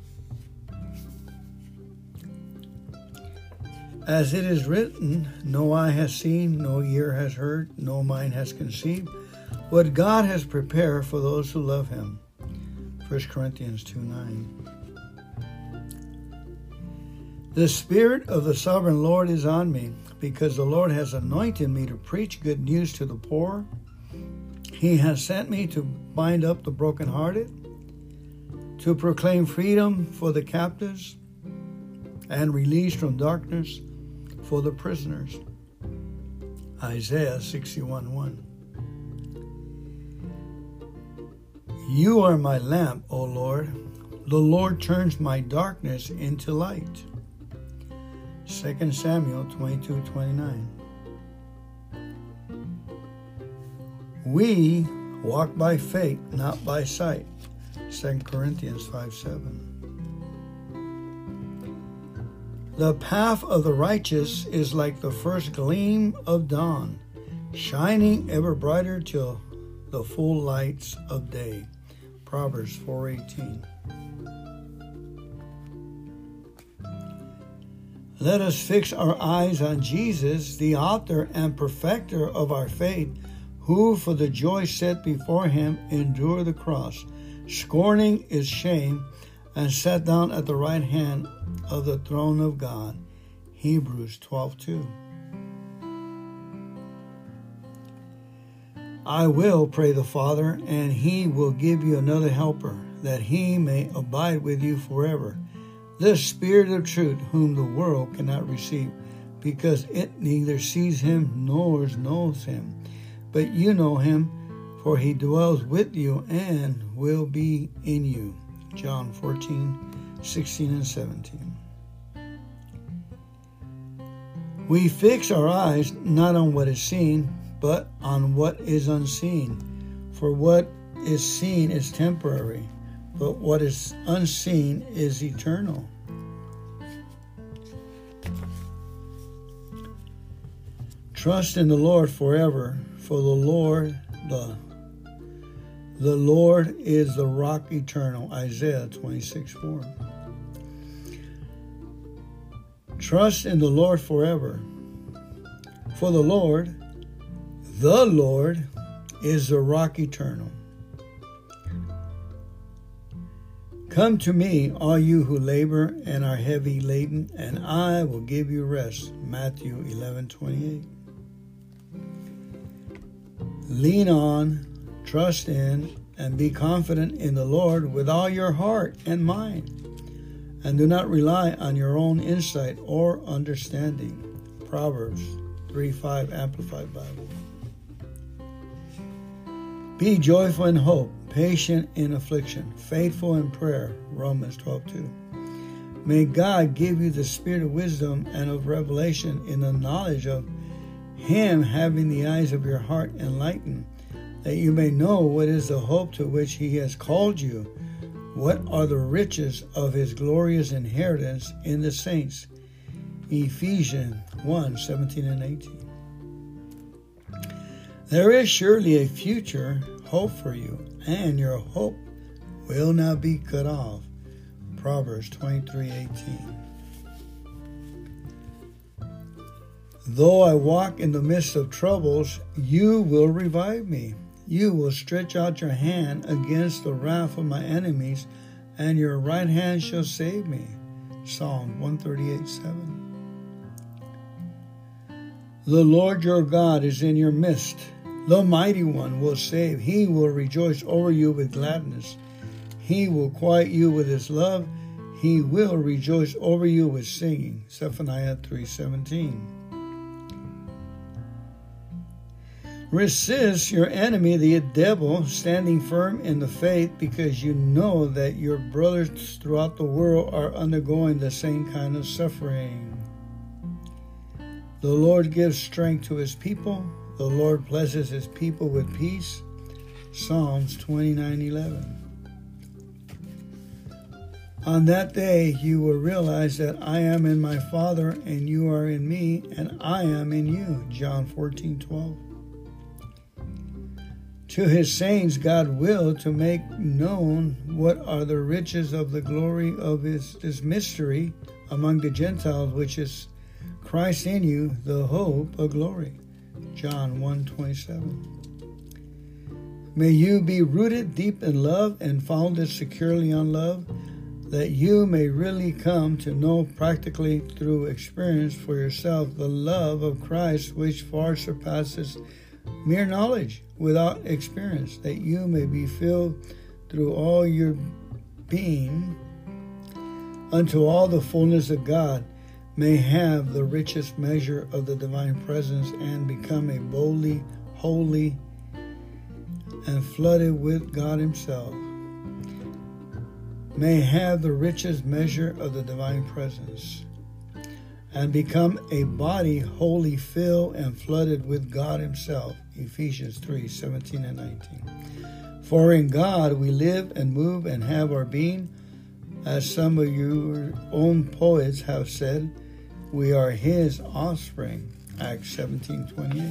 As it is written, no eye has seen, no ear has heard, no mind has conceived what God has prepared for those who love him. First Corinthians two nine. The Spirit of the Sovereign Lord is on me, because the Lord has anointed me to preach good news to the poor. He has sent me to bind up the brokenhearted, to proclaim freedom for the captives, and release from darkness for the prisoners. Isaiah sixty-one one. You are my lamp, O Lord. The Lord turns my darkness into light. Second Samuel twenty-two twenty-nine. We walk by faith, not by sight. Second Corinthians five seven. The path of the righteous is like the first gleam of dawn, shining ever brighter till the full lights of day. Proverbs four eighteen. Let us fix our eyes on Jesus, the author and perfecter of our faith, who for the joy set before him endured the cross, scorning its shame, and sat down at the right hand of the throne of God. Hebrews twelve two. I will pray the Father, and he will give you another helper, that he may abide with you forever. The Spirit of truth, whom the world cannot receive, because it neither sees him nor knows him. But you know him, for he dwells with you and will be in you. John fourteen sixteen and seventeen. We fix our eyes not on what is seen, but on what is unseen. For what is seen is temporary, but what is unseen is eternal. Trust in the Lord forever, for the Lord, the, the Lord is the rock eternal. Isaiah twenty-six four. Trust in the Lord forever, for the Lord, the Lord, is the rock eternal. Come to me, all you who labor and are heavy laden, and I will give you rest. Matthew eleven twenty-eight. Lean on, trust in, and be confident in the Lord with all your heart and mind, and do not rely on your own insight or understanding. Proverbs three five Amplified Bible. Be joyful in hope, patient in affliction, faithful in prayer. Romans twelve two. May God give you the spirit of wisdom and of revelation in the knowledge of him, having the eyes of your heart enlightened, that you may know what is the hope to which he has called you, what are the riches of his glorious inheritance in the saints. Ephesians one seventeen and eighteen. There is surely a future hope for you, and your hope will not be cut off. Proverbs twenty-three eighteen. Though I walk in the midst of troubles, you will revive me. You will stretch out your hand against the wrath of my enemies, and your right hand shall save me. Psalm one thirty-eight seven. The Lord your God is in your midst. The mighty one will save. He will rejoice over you with gladness. He will quiet you with his love. He will rejoice over you with singing. Zephaniah three seventeen. Resist your enemy, the devil, standing firm in the faith, because you know that your brothers throughout the world are undergoing the same kind of suffering. The Lord gives strength to his people. The Lord blesses his people with peace. Psalms twenty-nine eleven. On that day you will realize that I am in my Father, and you are in me, and I am in you. John fourteen twelve. To his saints God willed to make known what are the riches of the glory of his this mystery among the Gentiles, which is Christ in you, the hope of glory. John one twenty-seven. May you be rooted deep in love and founded securely on love, that you may really come to know practically through experience for yourself the love of Christ, which far surpasses mere knowledge without experience, that you may be filled through all your being unto all the fullness of God, may have the richest measure of the divine presence, and become a boldly holy and flooded with God himself. May have the richest measure of the divine presence, and become a body wholly filled and flooded with God himself. Ephesians three seventeen and nineteen. For in God we live and move and have our being, as some of your own poets have said, we are his offspring. Acts seventeen twenty-eight.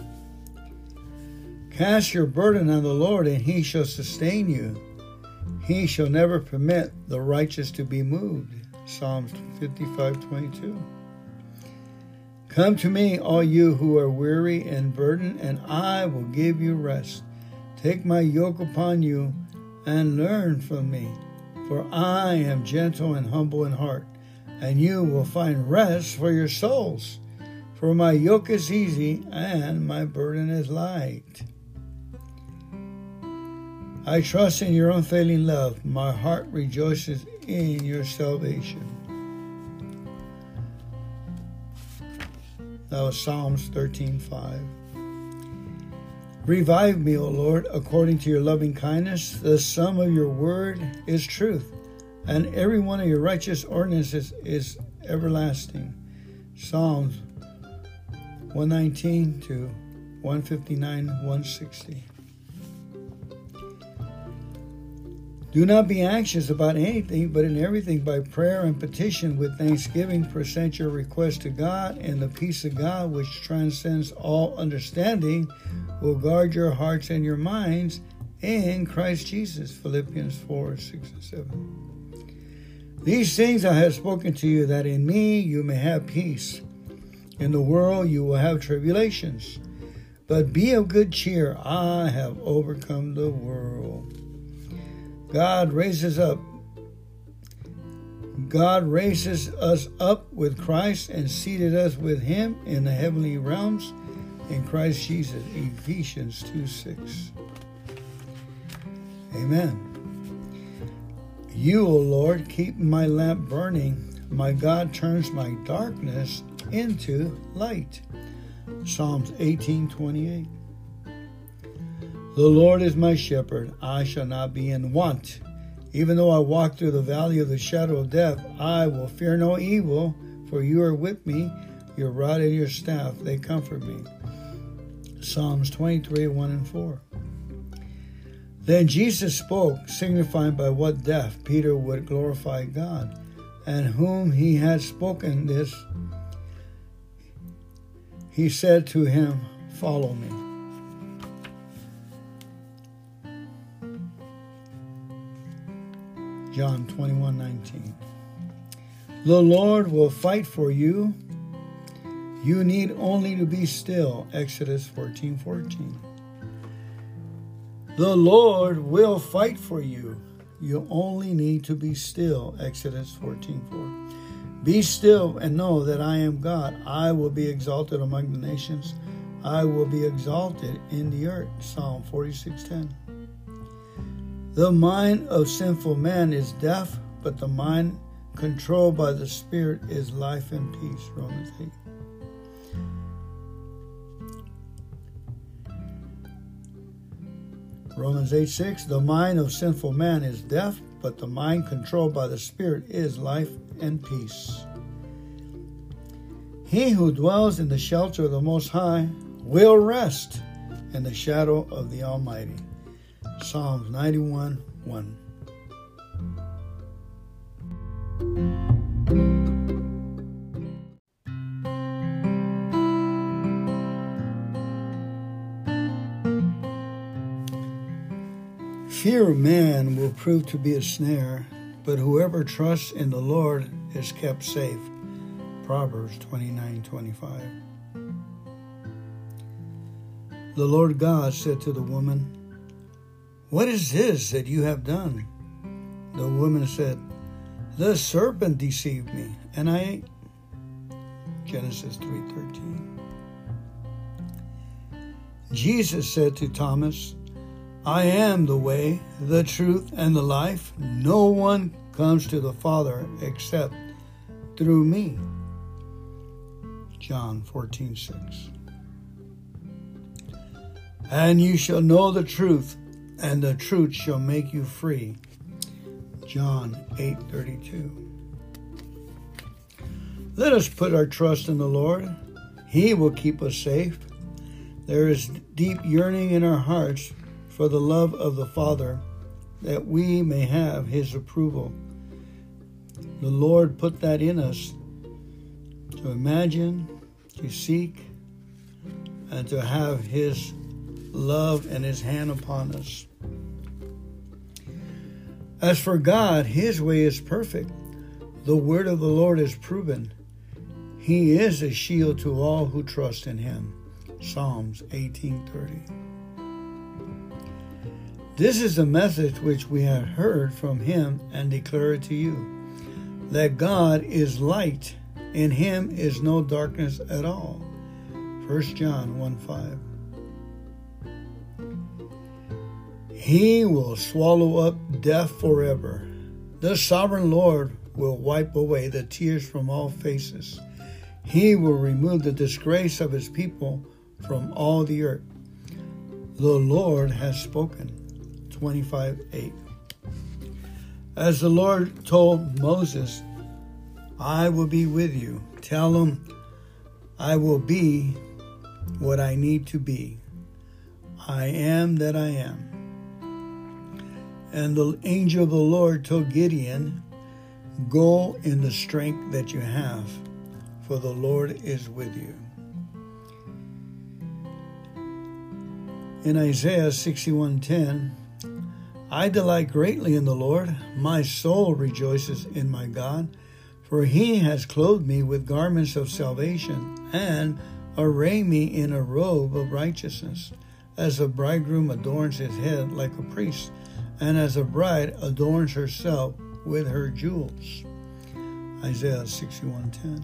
Cast your burden on the Lord, and he shall sustain you. He shall never permit the righteous to be moved. Psalms fifty-five twenty-two. Come to me, all you who are weary and burdened, and I will give you rest. Take my yoke upon you and learn from me, for I am gentle and humble in heart, and you will find rest for your souls. For my yoke is easy and my burden is light. I trust in your unfailing love. My heart rejoices in your salvation. That was Psalms thirteen five. Revive me, O Lord, according to your loving kindness. The sum of your word is truth, and every one of your righteous ordinances is everlasting. Psalms one nineteen to one fifty-nine, one sixty. Do not be anxious about anything, but in everything by prayer and petition with thanksgiving present your request to God, and the peace of God, which transcends all understanding, will guard your hearts and your minds in Christ Jesus. Philippians four six and seven. These things I have spoken to you, that in me you may have peace. In the world you will have tribulations, but be of good cheer. I have overcome the world. God raises up. God raises us up with Christ and seated us with him in the heavenly realms in Christ Jesus. Ephesians two six. Amen. You, O Lord, keep my lamp burning. My God turns my darkness into light. Psalms eighteen twenty-eight. The Lord is my shepherd, I shall not be in want. Even though I walk through the valley of the shadow of death, I will fear no evil, for you are with me. Your rod and your staff, they comfort me. Psalms twenty-three, one and four. Then Jesus spoke, signifying by what death Peter would glorify God, and whom he had spoken this, he said to him, follow me. John twenty-one nineteen. The Lord will fight for you. You need only to be still. Exodus fourteen fourteen. The Lord will fight for you. You only need to be still. Exodus fourteen four. Be still and know that I am God. I will be exalted among the nations. I will be exalted in the earth. Psalm forty-six ten. The mind of sinful man is deaf, but the mind controlled by the Spirit is life and peace. Romans eight. Romans eight six. The mind of sinful man is deaf, but the mind controlled by the Spirit is life and peace. He who dwells in the shelter of the Most High will rest in the shadow of the Almighty. Psalms ninety-one one. Fear of man will prove to be a snare, but whoever trusts in the Lord is kept safe. Proverbs twenty-nine twenty-five. The Lord God said to the woman, "What is this that you have done?" The woman said, "The serpent deceived me, and I ate." Genesis three thirteen. Jesus said to Thomas, "I am the way, the truth, and the life. No one comes to the Father except through me." John fourteen six. And you shall know the truth, and the truth shall make you free. John eight thirty-two. Let us put our trust in the Lord. He will keep us safe. There is deep yearning in our hearts for the love of the Father, that we may have His approval. The Lord put that in us to imagine, to seek, and to have His love and His hand upon us. As for God, His way is perfect. The word of the Lord is proven. He is a shield to all who trust in Him. Psalms eighteen thirty. This is the message which we have heard from Him and declare it to you, that God is light, in Him is no darkness at all. First John one five. He will swallow up death forever. The sovereign Lord will wipe away the tears from all faces. He will remove the disgrace of His people from all the earth. The Lord has spoken. twenty-five eight. As the Lord told Moses, I will be with you. Tell him I will be what I need to be. I am that I am. And the angel of the Lord told Gideon, go in the strength that you have, for the Lord is with you. In Isaiah sixty-one ten, I delight greatly in the Lord. My soul rejoices in my God, for He has clothed me with garments of salvation and arrayed me in a robe of righteousness, as a bridegroom adorns his head like a priest, and as a bride adorns herself with her jewels. Isaiah sixty-one ten.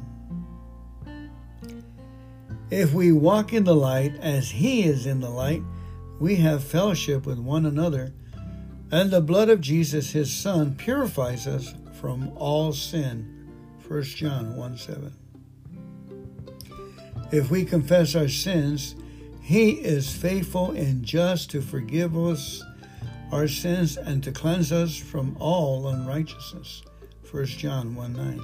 If we walk in the light as He is in the light, we have fellowship with one another, and the blood of Jesus, His Son, purifies us from all sin. First John one seven. If we confess our sins, He is faithful and just to forgive us our sins and to cleanse us from all unrighteousness. First John one nine.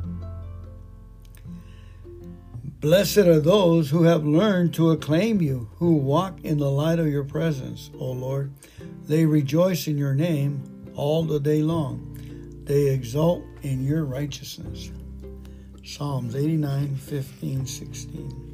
Blessed are those who have learned to acclaim you, who walk in the light of your presence, O Lord. They rejoice in your name all the day long. They exult in your righteousness. Psalms eighty-nine fifteen sixteen.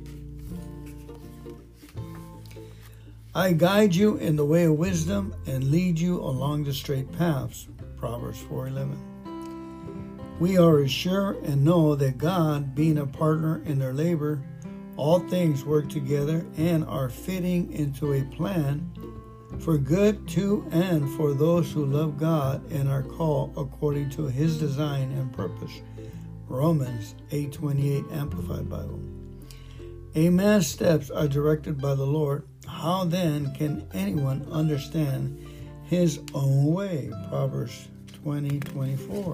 I guide you in the way of wisdom and lead you along the straight paths. Proverbs four eleven. We are sure and know that God, being a partner in their labor, all things work together and are fitting into a plan for good to and for those who love God and are called according to his design and purpose. Romans eight twenty-eight Amplified Bible. A man's steps are directed by the Lord. How then can anyone understand his own way? Proverbs twenty twenty-four.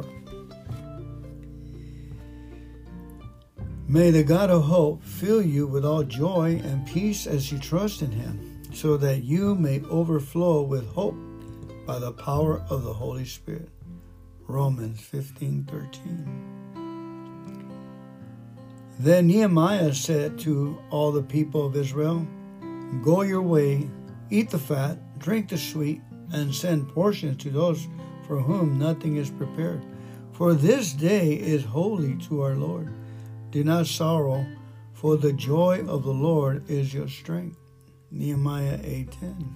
May the God of hope fill you with all joy and peace as you trust in him, so that you may overflow with hope by the power of the Holy Spirit. Romans fifteen thirteen. Then Nehemiah said to all the people of Israel, "Go your way, eat the fat, drink the sweet, and send portions to those for whom nothing is prepared. For this day is holy to our Lord. Do not sorrow, for the joy of the Lord is your strength." Nehemiah eight ten.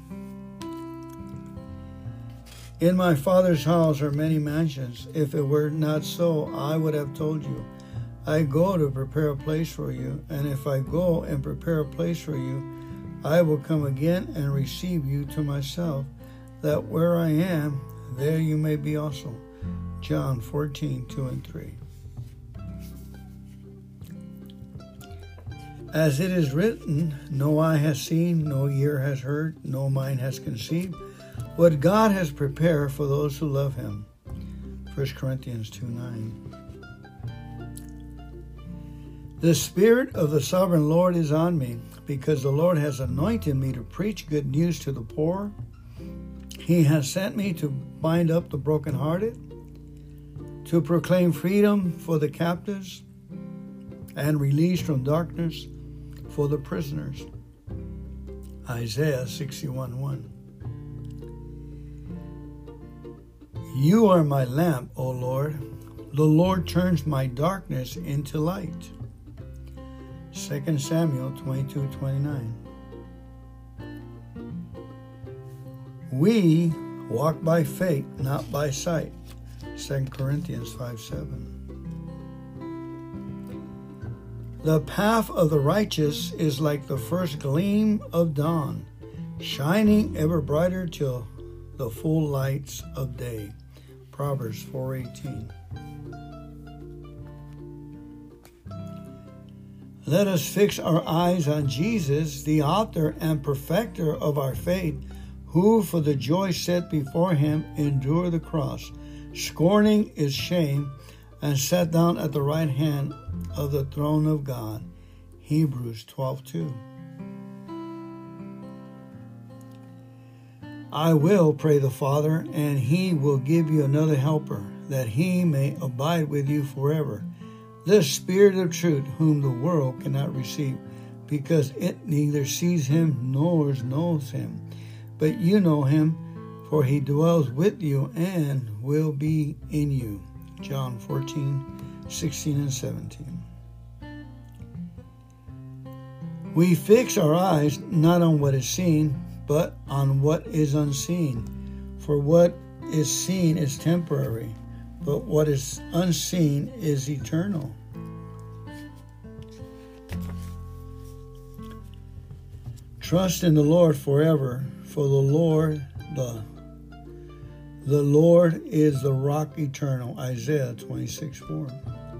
In my Father's house are many mansions. If it were not so, I would have told you. I go to prepare a place for you, and if I go and prepare a place for you, I will come again and receive you to myself, that where I am, there you may be also. John fourteen two and three. As it is written, no eye has seen, no ear has heard, no mind has conceived what God has prepared for those who love him. First Corinthians two nine. The Spirit of the Sovereign Lord is on me, because the Lord has anointed me to preach good news to the poor. He has sent me to bind up the brokenhearted, to proclaim freedom for the captives, and release from darkness for the prisoners. Isaiah sixty-one one. You are my lamp, O Lord. The Lord turns my darkness into light. Second Samuel twenty-two twenty-nine. We walk by faith, not by sight. Second Corinthians five seven. The path of the righteous is like the first gleam of dawn, shining ever brighter till the full lights of day. Proverbs four eighteen. Let us fix our eyes on Jesus, the author and perfecter of our faith, who for the joy set before him endured the cross, scorning its shame, and sat down at the right hand of the throne of God. Hebrews twelve two. I will pray the Father, and he will give you another helper, that he may abide with you forever. The Spirit of truth, whom the world cannot receive, because it neither sees him nor knows him. But you know him, for he dwells with you and will be in you. John fourteen sixteen and seventeen. We fix our eyes not on what is seen, but on what is unseen. For what is seen is temporary, but what is unseen is eternal. Trust in the Lord forever, for the Lord, the, the Lord is the rock eternal. Isaiah twenty-six four.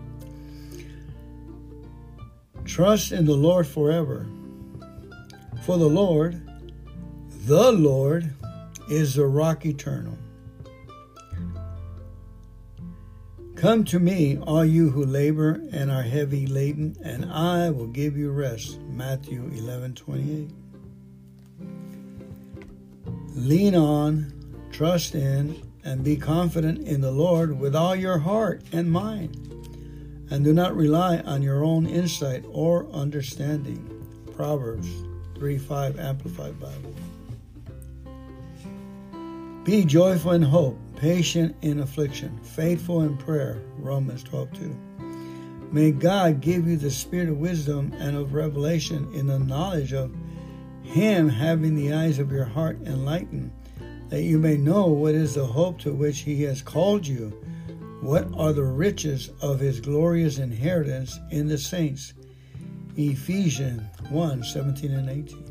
Trust in the Lord forever, for the Lord, the Lord, is the rock eternal. Come to me, all you who labor and are heavy laden, and I will give you rest. Matthew eleven twenty-eight. Lean on, trust in, and be confident in the Lord with all your heart and mind, and do not rely on your own insight or understanding. Proverbs three five Amplified Bible. Be joyful in hope, patient in affliction, faithful in prayer. Romans twelve two. May God give you the spirit of wisdom and of revelation in the knowledge of him, having the eyes of your heart enlightened, that you may know what is the hope to which he has called you, what are the riches of his glorious inheritance in the saints. Ephesians one, seventeen and eighteen.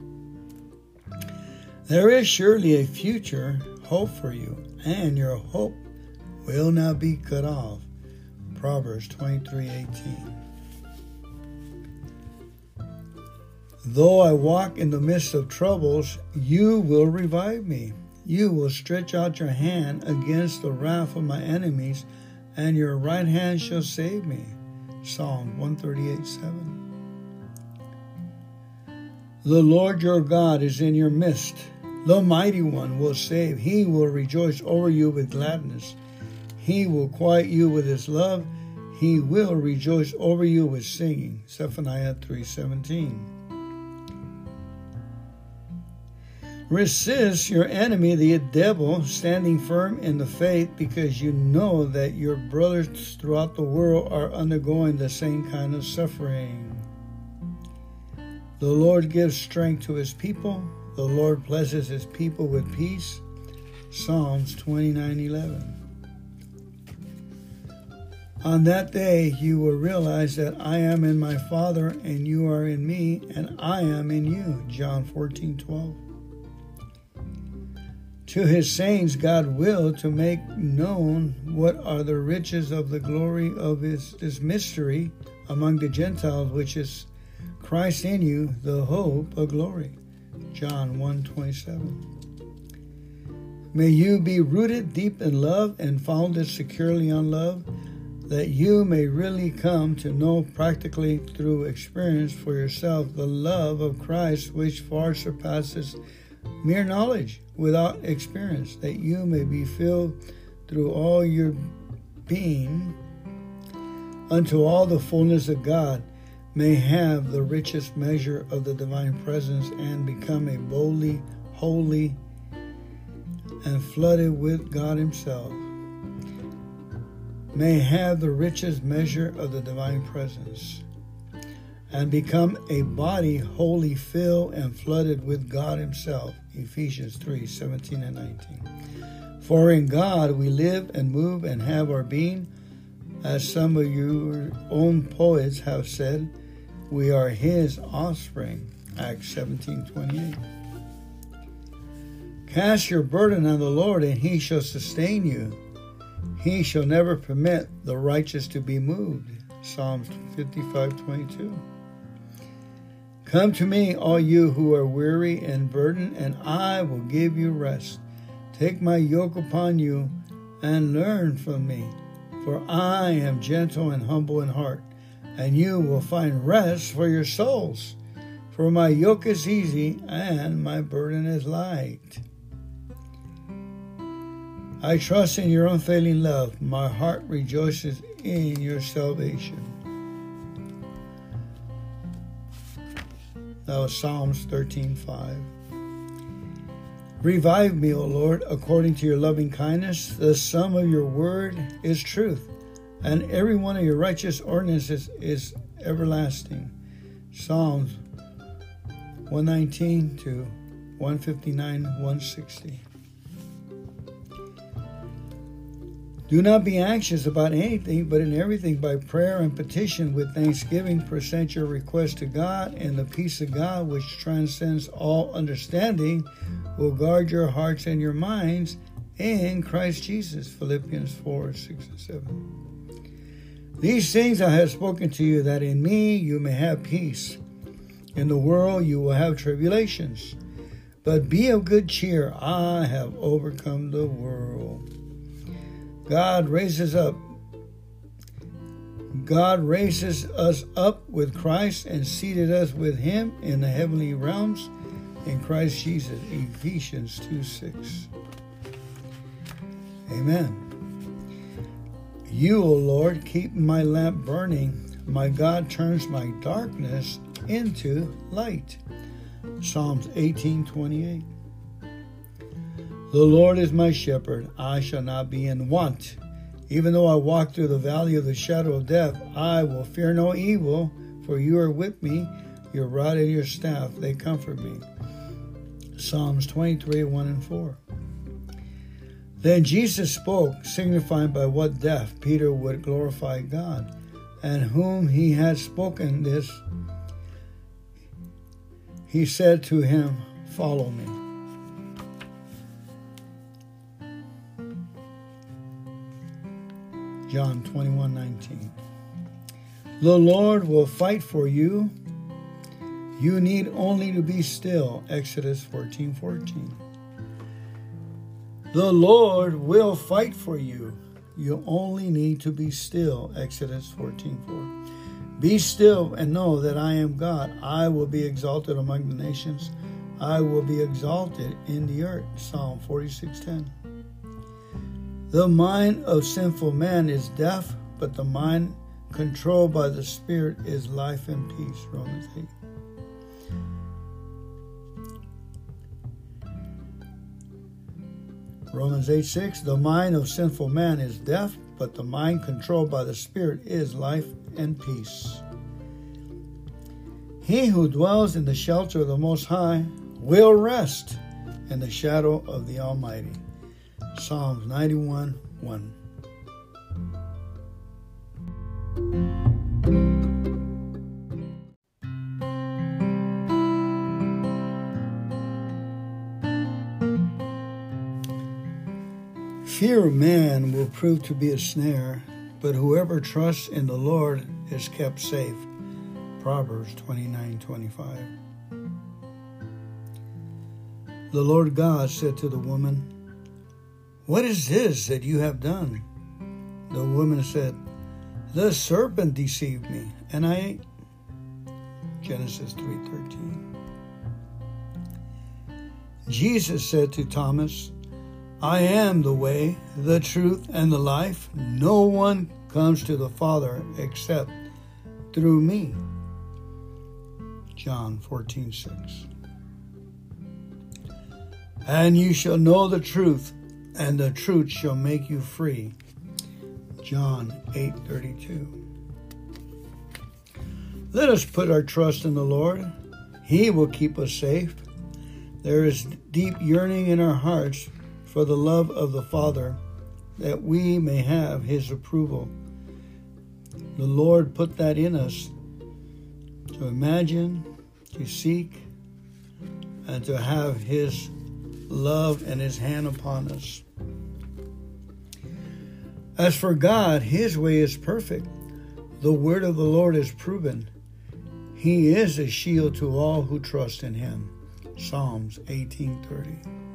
There is surely a future hope for you, and your hope will not be cut off. Proverbs twenty-three, eighteen. Though I walk in the midst of troubles, you will revive me. You will stretch out your hand against the wrath of my enemies, and your right hand shall save me. Psalm one thirty-eight, seven. The Lord your God is in your midst. The mighty one will save. He will rejoice over you with gladness. He will quiet you with his love. He will rejoice over you with singing. Zephaniah three seventeen. Resist your enemy, the devil, standing firm in the faith, because you know that your brothers throughout the world are undergoing the same kind of suffering. The Lord gives strength to his people. The Lord blesses his people with peace. Psalms twenty-nine, eleven. On that day you will realize that I am in my Father, and you are in me, and I am in you. John fourteen, twelve. To his saints God willed to make known what are the riches of the glory of his this mystery among the Gentiles, which is Christ in you, the hope of glory. John one, twenty-seven. May you be rooted deep in love and founded securely on love, that you may really come to know practically through experience for yourself the love of Christ, which far surpasses mere knowledge without experience, that you may be filled through all your being unto all the fullness of God, may have the richest measure of the divine presence, and become a boldly, holy, and flooded with God himself. May have the richest measure of the divine presence, and become a body wholly filled and flooded with God himself. Ephesians three, seventeen and nineteen. For in God we live and move and have our being, as some of your own poets have said, we are his offspring. Acts seventeen, twenty-eight. Cast your burden on the Lord, and he shall sustain you. He shall never permit the righteous to be moved. Psalms fifty-five, twenty-two. Come to me, all you who are weary and burdened, and I will give you rest. Take my yoke upon you and learn from me, for I am gentle and humble in heart, and you will find rest for your souls. For my yoke is easy and my burden is light. I trust in your unfailing love. My heart rejoices in your salvation. That was Psalms thirteen, five. Revive me, O Lord, according to your loving kindness. The sum of your word is truth, and every one of your righteous ordinances is everlasting. Psalms one nineteen to one fifty-nine, one sixty. Do not be anxious about anything, but in everything by prayer and petition with thanksgiving present your request to God, and the peace of God, which transcends all understanding, will guard your hearts and your minds in Christ Jesus. Philippians four, six and seven. These things I have spoken to you, that in me you may have peace. In the world you will have tribulations, but be of good cheer. I have overcome the world. God raises up. God raises us up with Christ and seated us with him in the heavenly realms in Christ Jesus. Ephesians two, six. Amen. You, O Lord, keep my lamp burning. My God turns my darkness into light. Psalms eighteen, twenty-eight. The Lord is my shepherd, I shall not be in want. Even though I walk through the valley of the shadow of death, I will fear no evil, for you are with me. Your rod and your staff, they comfort me. Psalms twenty-three, one and four. Then Jesus spoke, signifying by what death Peter would glorify God, and whom he had spoken this, he said to him, "Follow me." John twenty-one nineteen. The Lord will fight for you. You need only to be still. Exodus fourteen fourteen. The Lord will fight for you. You only need to be still. Exodus fourteen four. Be still and know that I am God. I will be exalted among the nations. I will be exalted in the earth. Psalm forty-six ten. The mind of sinful man is death, but the mind controlled by the Spirit is life and peace. Romans eight. Romans eight six. The mind of sinful man is death, but the mind controlled by the Spirit is life and peace. He who dwells in the shelter of the Most High will rest in the shadow of the Almighty. Psalms ninety-one one. Fear of man will prove to be a snare, but whoever trusts in the Lord is kept safe. Proverbs twenty-nine twenty-five. The Lord God said to the woman, "What is this that you have done?" The woman said, "The serpent deceived me, and I ate." Genesis three thirteen. Jesus said to Thomas, "I am the way, the truth, and the life. No one comes to the Father except through me." John fourteen six. And you shall know the truth, and the truth shall make you free. John eight thirty-two. Let us put our trust in the Lord. He will keep us safe. There is deep yearning in our hearts for the love of the Father, that we may have His approval. The Lord put that in us to imagine, to seek, and to have His love and His hand upon us. As for God, His way is perfect. The word of the Lord is proven. He is a shield to all who trust in Him. Psalms eighteen thirty.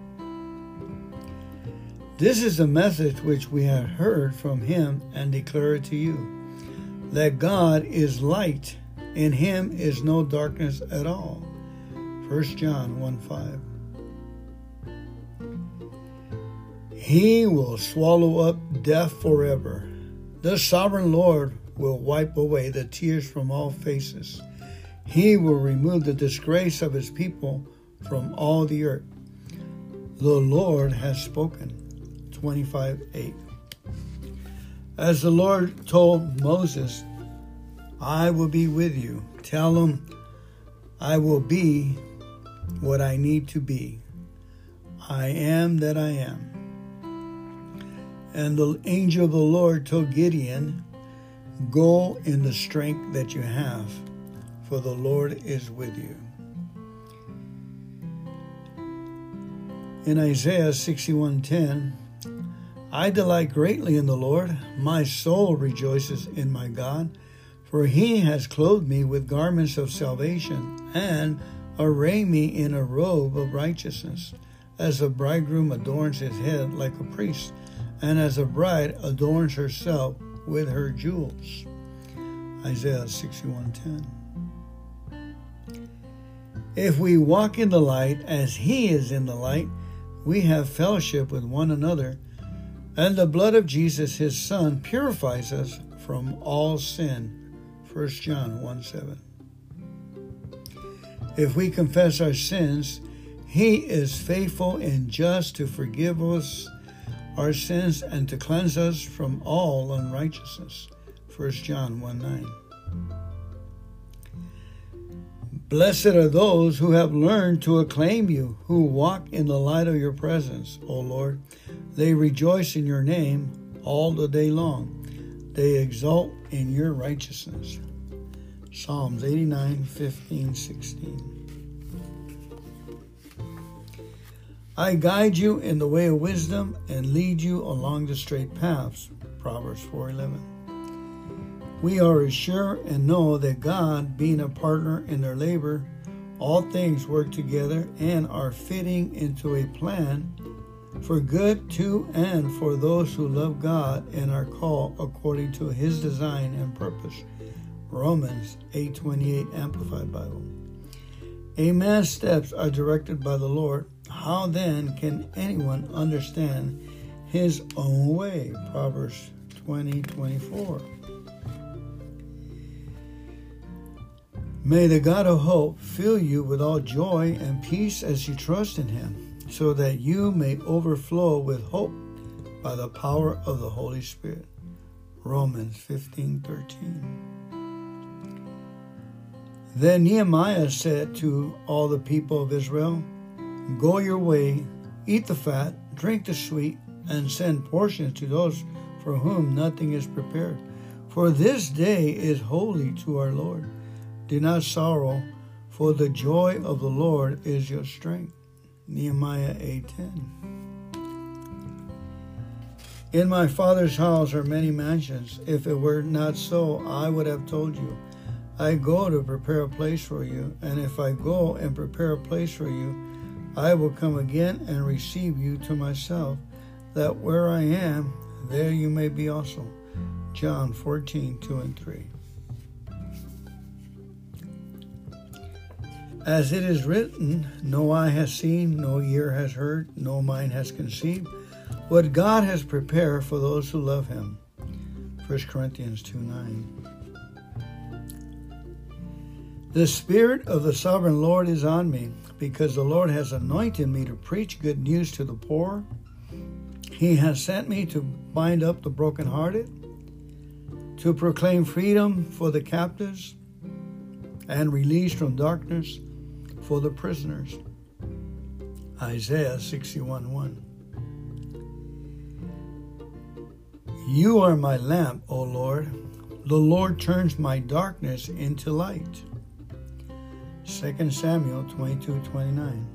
This is the message which we have heard from Him and declare it to you, that God is light. In Him is no darkness at all. First John one five. He will swallow up death forever. The sovereign Lord will wipe away the tears from all faces. He will remove the disgrace of His people from all the earth. The Lord has spoken. twenty-five eight. As the Lord told Moses, I will be with you. Tell him I will be what I need to be. I am that I am. And the angel of the Lord told Gideon, go in the strength that you have, for the Lord is with you. In Isaiah sixty-one ten, I delight greatly in the Lord. My soul rejoices in my God, for He has clothed me with garments of salvation and arrayed me in a robe of righteousness, as a bridegroom adorns his head like a priest, and as a bride adorns herself with her jewels. Isaiah sixty-one ten. If we walk in the light as He is in the light, we have fellowship with one another, and the blood of Jesus, His Son, purifies us from all sin. First John one seven. If we confess our sins, He is faithful and just to forgive us our sins and to cleanse us from all unrighteousness. First John one nine. Blessed are those who have learned to acclaim you, who walk in the light of your presence, O Lord. They rejoice in your name all the day long. They exult in your righteousness. Psalms eighty-nine, fifteen, sixteen. I guide you in the way of wisdom and lead you along the straight paths. Proverbs four eleven. We are assured and know that God, being a partner in their labor, all things work together and are fitting into a plan for good to and for those who love God and are called according to his design and purpose. Romans eight twenty-eight Amplified Bible. A man's steps are directed by the Lord. How then can anyone understand his own way? Proverbs twenty twenty-four. May the God of hope fill you with all joy and peace as you trust in him, so that you may overflow with hope by the power of the Holy Spirit. Romans fifteen thirteen. Then Nehemiah said to all the people of Israel, go your way, eat the fat, drink the sweet, and send portions to those for whom nothing is prepared. For this day is holy to our Lord. Do not sorrow, for the joy of the Lord is your strength. Nehemiah eight ten. In my Father's house are many mansions. If it were not so, I would have told you. I go to prepare a place for you, and if I go and prepare a place for you, I will come again and receive you to myself, that where I am, there you may be also. John fourteen two and three. As it is written, no eye has seen, no ear has heard, no mind has conceived what God has prepared for those who love him. First Corinthians two nine. The Spirit of the Sovereign Lord is on me, because the Lord has anointed me to preach good news to the poor. He has sent me to bind up the brokenhearted, to proclaim freedom for the captives, and release from darkness for the prisoners. Isaiah sixty-one one. You are my lamp, O Lord. The Lord turns my darkness into light. Second Samuel twenty-two twenty-nine.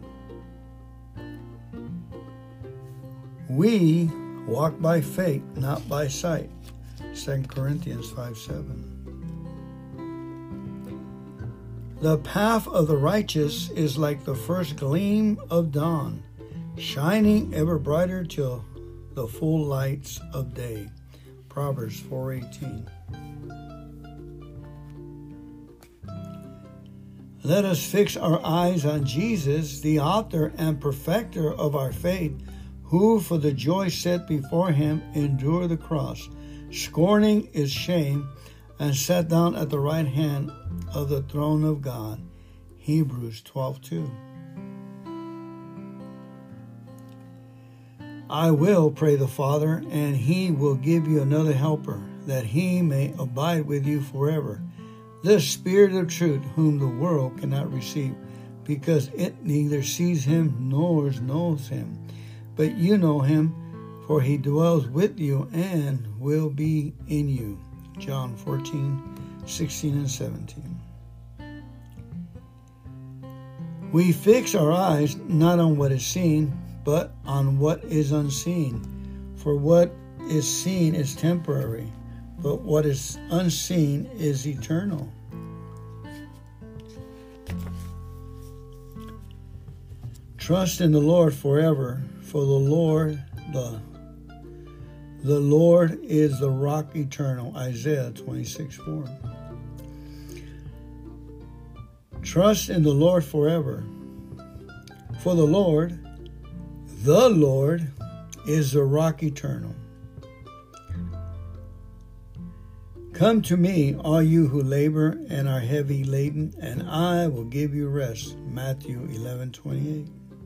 We walk by faith, not by sight. Second Corinthians five seven. The path of the righteous is like the first gleam of dawn, shining ever brighter till the full lights of day. Proverbs four eighteen. Let us fix our eyes on Jesus, the author and perfecter of our faith, who for the joy set before him endured the cross, scorning its shame, and sat down at the right hand of the throne of God. Hebrews twelve two. I will pray the Father, and he will give you another helper, that he may abide with you forever. The Spirit of truth, whom the world cannot receive, because it neither sees him nor knows him. But you know him, for he dwells with you and will be in you. John fourteen, sixteen and seventeen. We fix our eyes not on what is seen, but on what is unseen. For what is seen is temporary, but what is unseen is eternal. Trust in the Lord forever, for the Lord, the, the Lord is the rock eternal. Isaiah twenty-six four. Trust in the Lord forever, for the Lord, the Lord, is the rock eternal. Come to me, all you who labor and are heavy laden, and I will give you rest. Matthew eleven twenty-eight.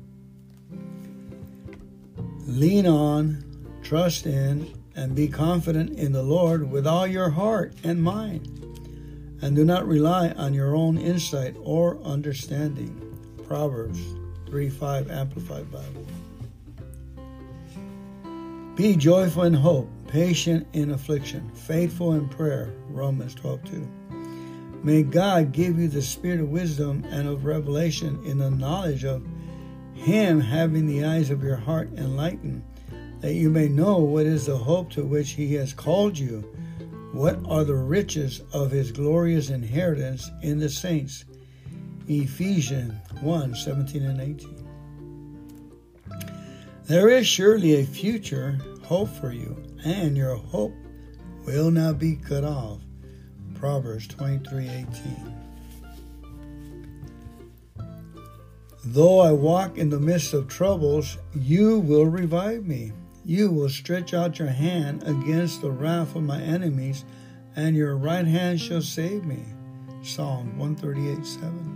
Lean on, trust in, and be confident in the Lord with all your heart and mind, and do not rely on your own insight or understanding. Proverbs three five Amplified Bible. Be joyful in hope, patient in affliction, faithful in prayer. Romans twelve two. May God give you the spirit of wisdom and of revelation in the knowledge of Him, having the eyes of your heart enlightened, that you may know what is the hope to which He has called you, what are the riches of His glorious inheritance in the saints. Ephesians one seventeen and eighteen. There is surely a future hope for you, and your hope will not be cut off. Proverbs twenty-three eighteen. Though I walk in the midst of troubles, you will revive me. You will stretch out your hand against the wrath of my enemies, and your right hand shall save me. Psalm one thirty-eight seven.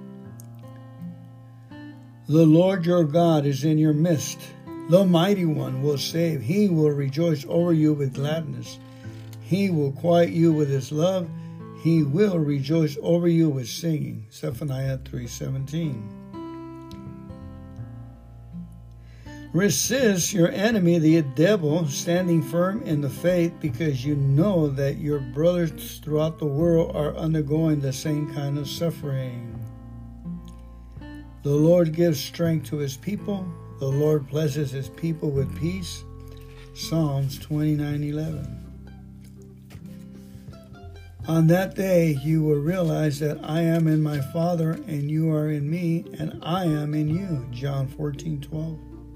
The Lord your God is in your midst. The Mighty One will save. He will rejoice over you with gladness. He will quiet you with His love. He will rejoice over you with singing. Zephaniah three seventeen. Resist your enemy, the devil, standing firm in the faith, because you know that your brothers throughout the world are undergoing the same kind of suffering. The Lord gives strength to His people. The Lord blesses His people with peace. Psalms twenty-nine eleven. On that day you will realize that I am in my Father, and you are in me, and I am in you. John fourteen twelve.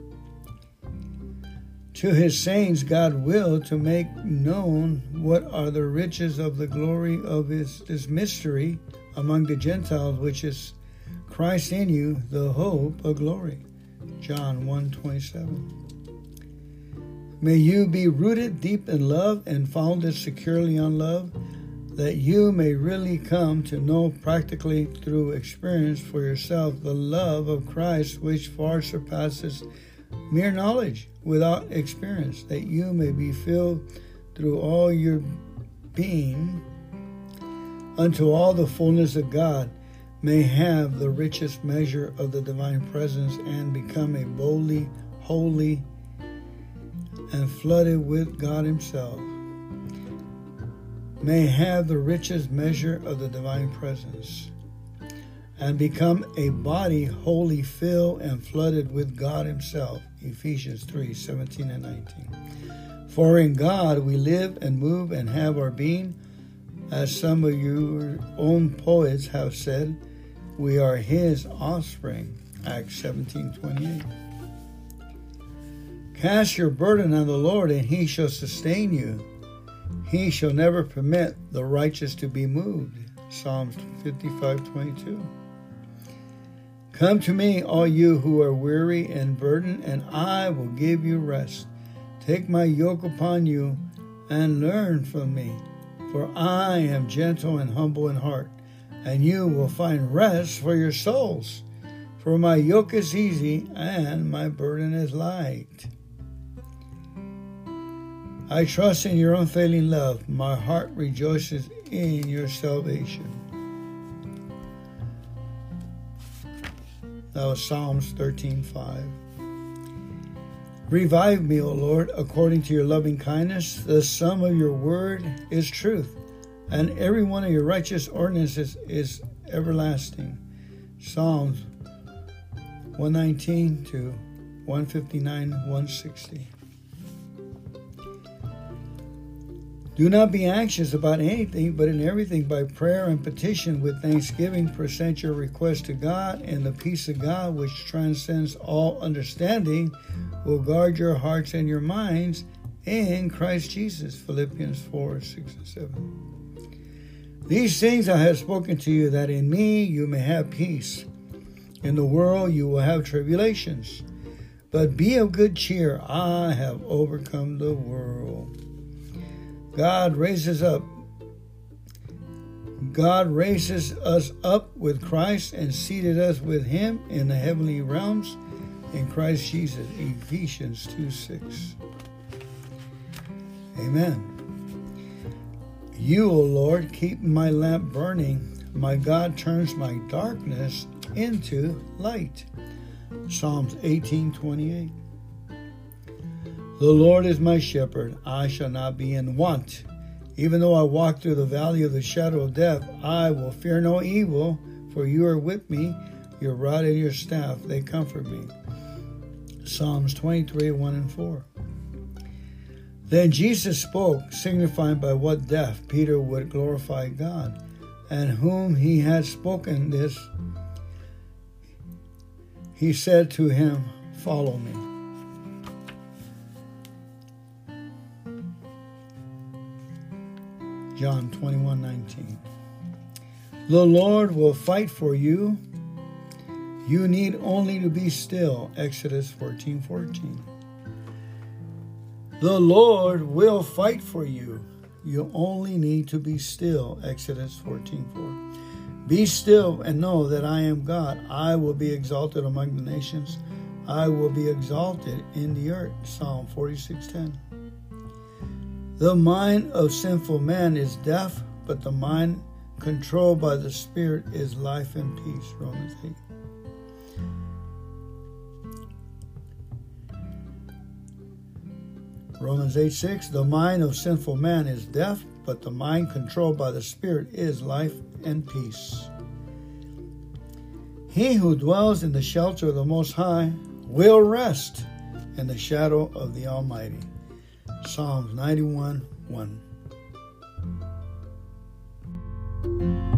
To His saints God willed to make known what are the riches of the glory of His this mystery among the Gentiles, which is Christ in you, the hope of glory. John one twenty-seven. May you be rooted deep in love and founded securely on love, that you may really come to know practically through experience for yourself the love of Christ, which far surpasses mere knowledge without experience, that you may be filled through all your being unto all the fullness of God, may have the richest measure of the divine presence, and become a boldly holy and flooded with God Himself. May have the richest measure of the divine presence, and become a body wholly filled and flooded with God Himself. Ephesians three seventeen and nineteen. For in God we live and move and have our being, as some of your own poets have said, we are His offspring. Acts seventeen twenty-eight. Cast your burden on the Lord, and He shall sustain you. He shall never permit the righteous to be moved. Psalms fifty-five twenty-two. Come to me, all you who are weary and burdened, and I will give you rest. Take my yoke upon you and learn from me, for I am gentle and humble in heart, and you will find rest for your souls. For my yoke is easy and my burden is light. I trust in your unfailing love. My heart rejoices in your salvation. That was Psalms thirteen five. Revive me, O Lord, according to your loving kindness. The sum of your word is truth, and every one of your righteous ordinances is everlasting. Psalms one nineteen to one fifty-nine, one sixty. Do not be anxious about anything, but in everything by prayer and petition with thanksgiving present your request to God, and the peace of God, which transcends all understanding, will guard your hearts and your minds in Christ Jesus. Philippians four, six and seven. These things I have spoken to you, that in me you may have peace. In the world you will have tribulations, but be of good cheer. I have overcome the world. God raises up. God raises us up with Christ and seated us with Him in the heavenly realms in Christ Jesus. Ephesians two six. Amen. You, O Lord, keep my lamp burning. My God turns my darkness into light. Psalms eighteen twenty-eight. The Lord is my shepherd, I shall not be in want. Even though I walk through the valley of the shadow of death, I will fear no evil, for you are with me. Your rod and your staff, they comfort me. Psalms twenty-three, one and four. Then Jesus spoke, signifying by what death Peter would glorify God, and whom he had spoken this, he said to him, follow me. John twenty-one, nineteen. The Lord will fight for you. You need only to be still. Exodus fourteen, fourteen. The Lord will fight for you. You only need to be still. Exodus fourteen, four. Be still and know that I am God. I will be exalted among the nations. I will be exalted in the earth. Psalm forty-six, ten. The mind of sinful man is death, but the mind controlled by the Spirit is life and peace. Romans eight. Romans eight, six. The mind of sinful man is death, but the mind controlled by the Spirit is life and peace. He who dwells in the shelter of the Most High will rest in the shadow of the Almighty. Psalms ninety-one, one.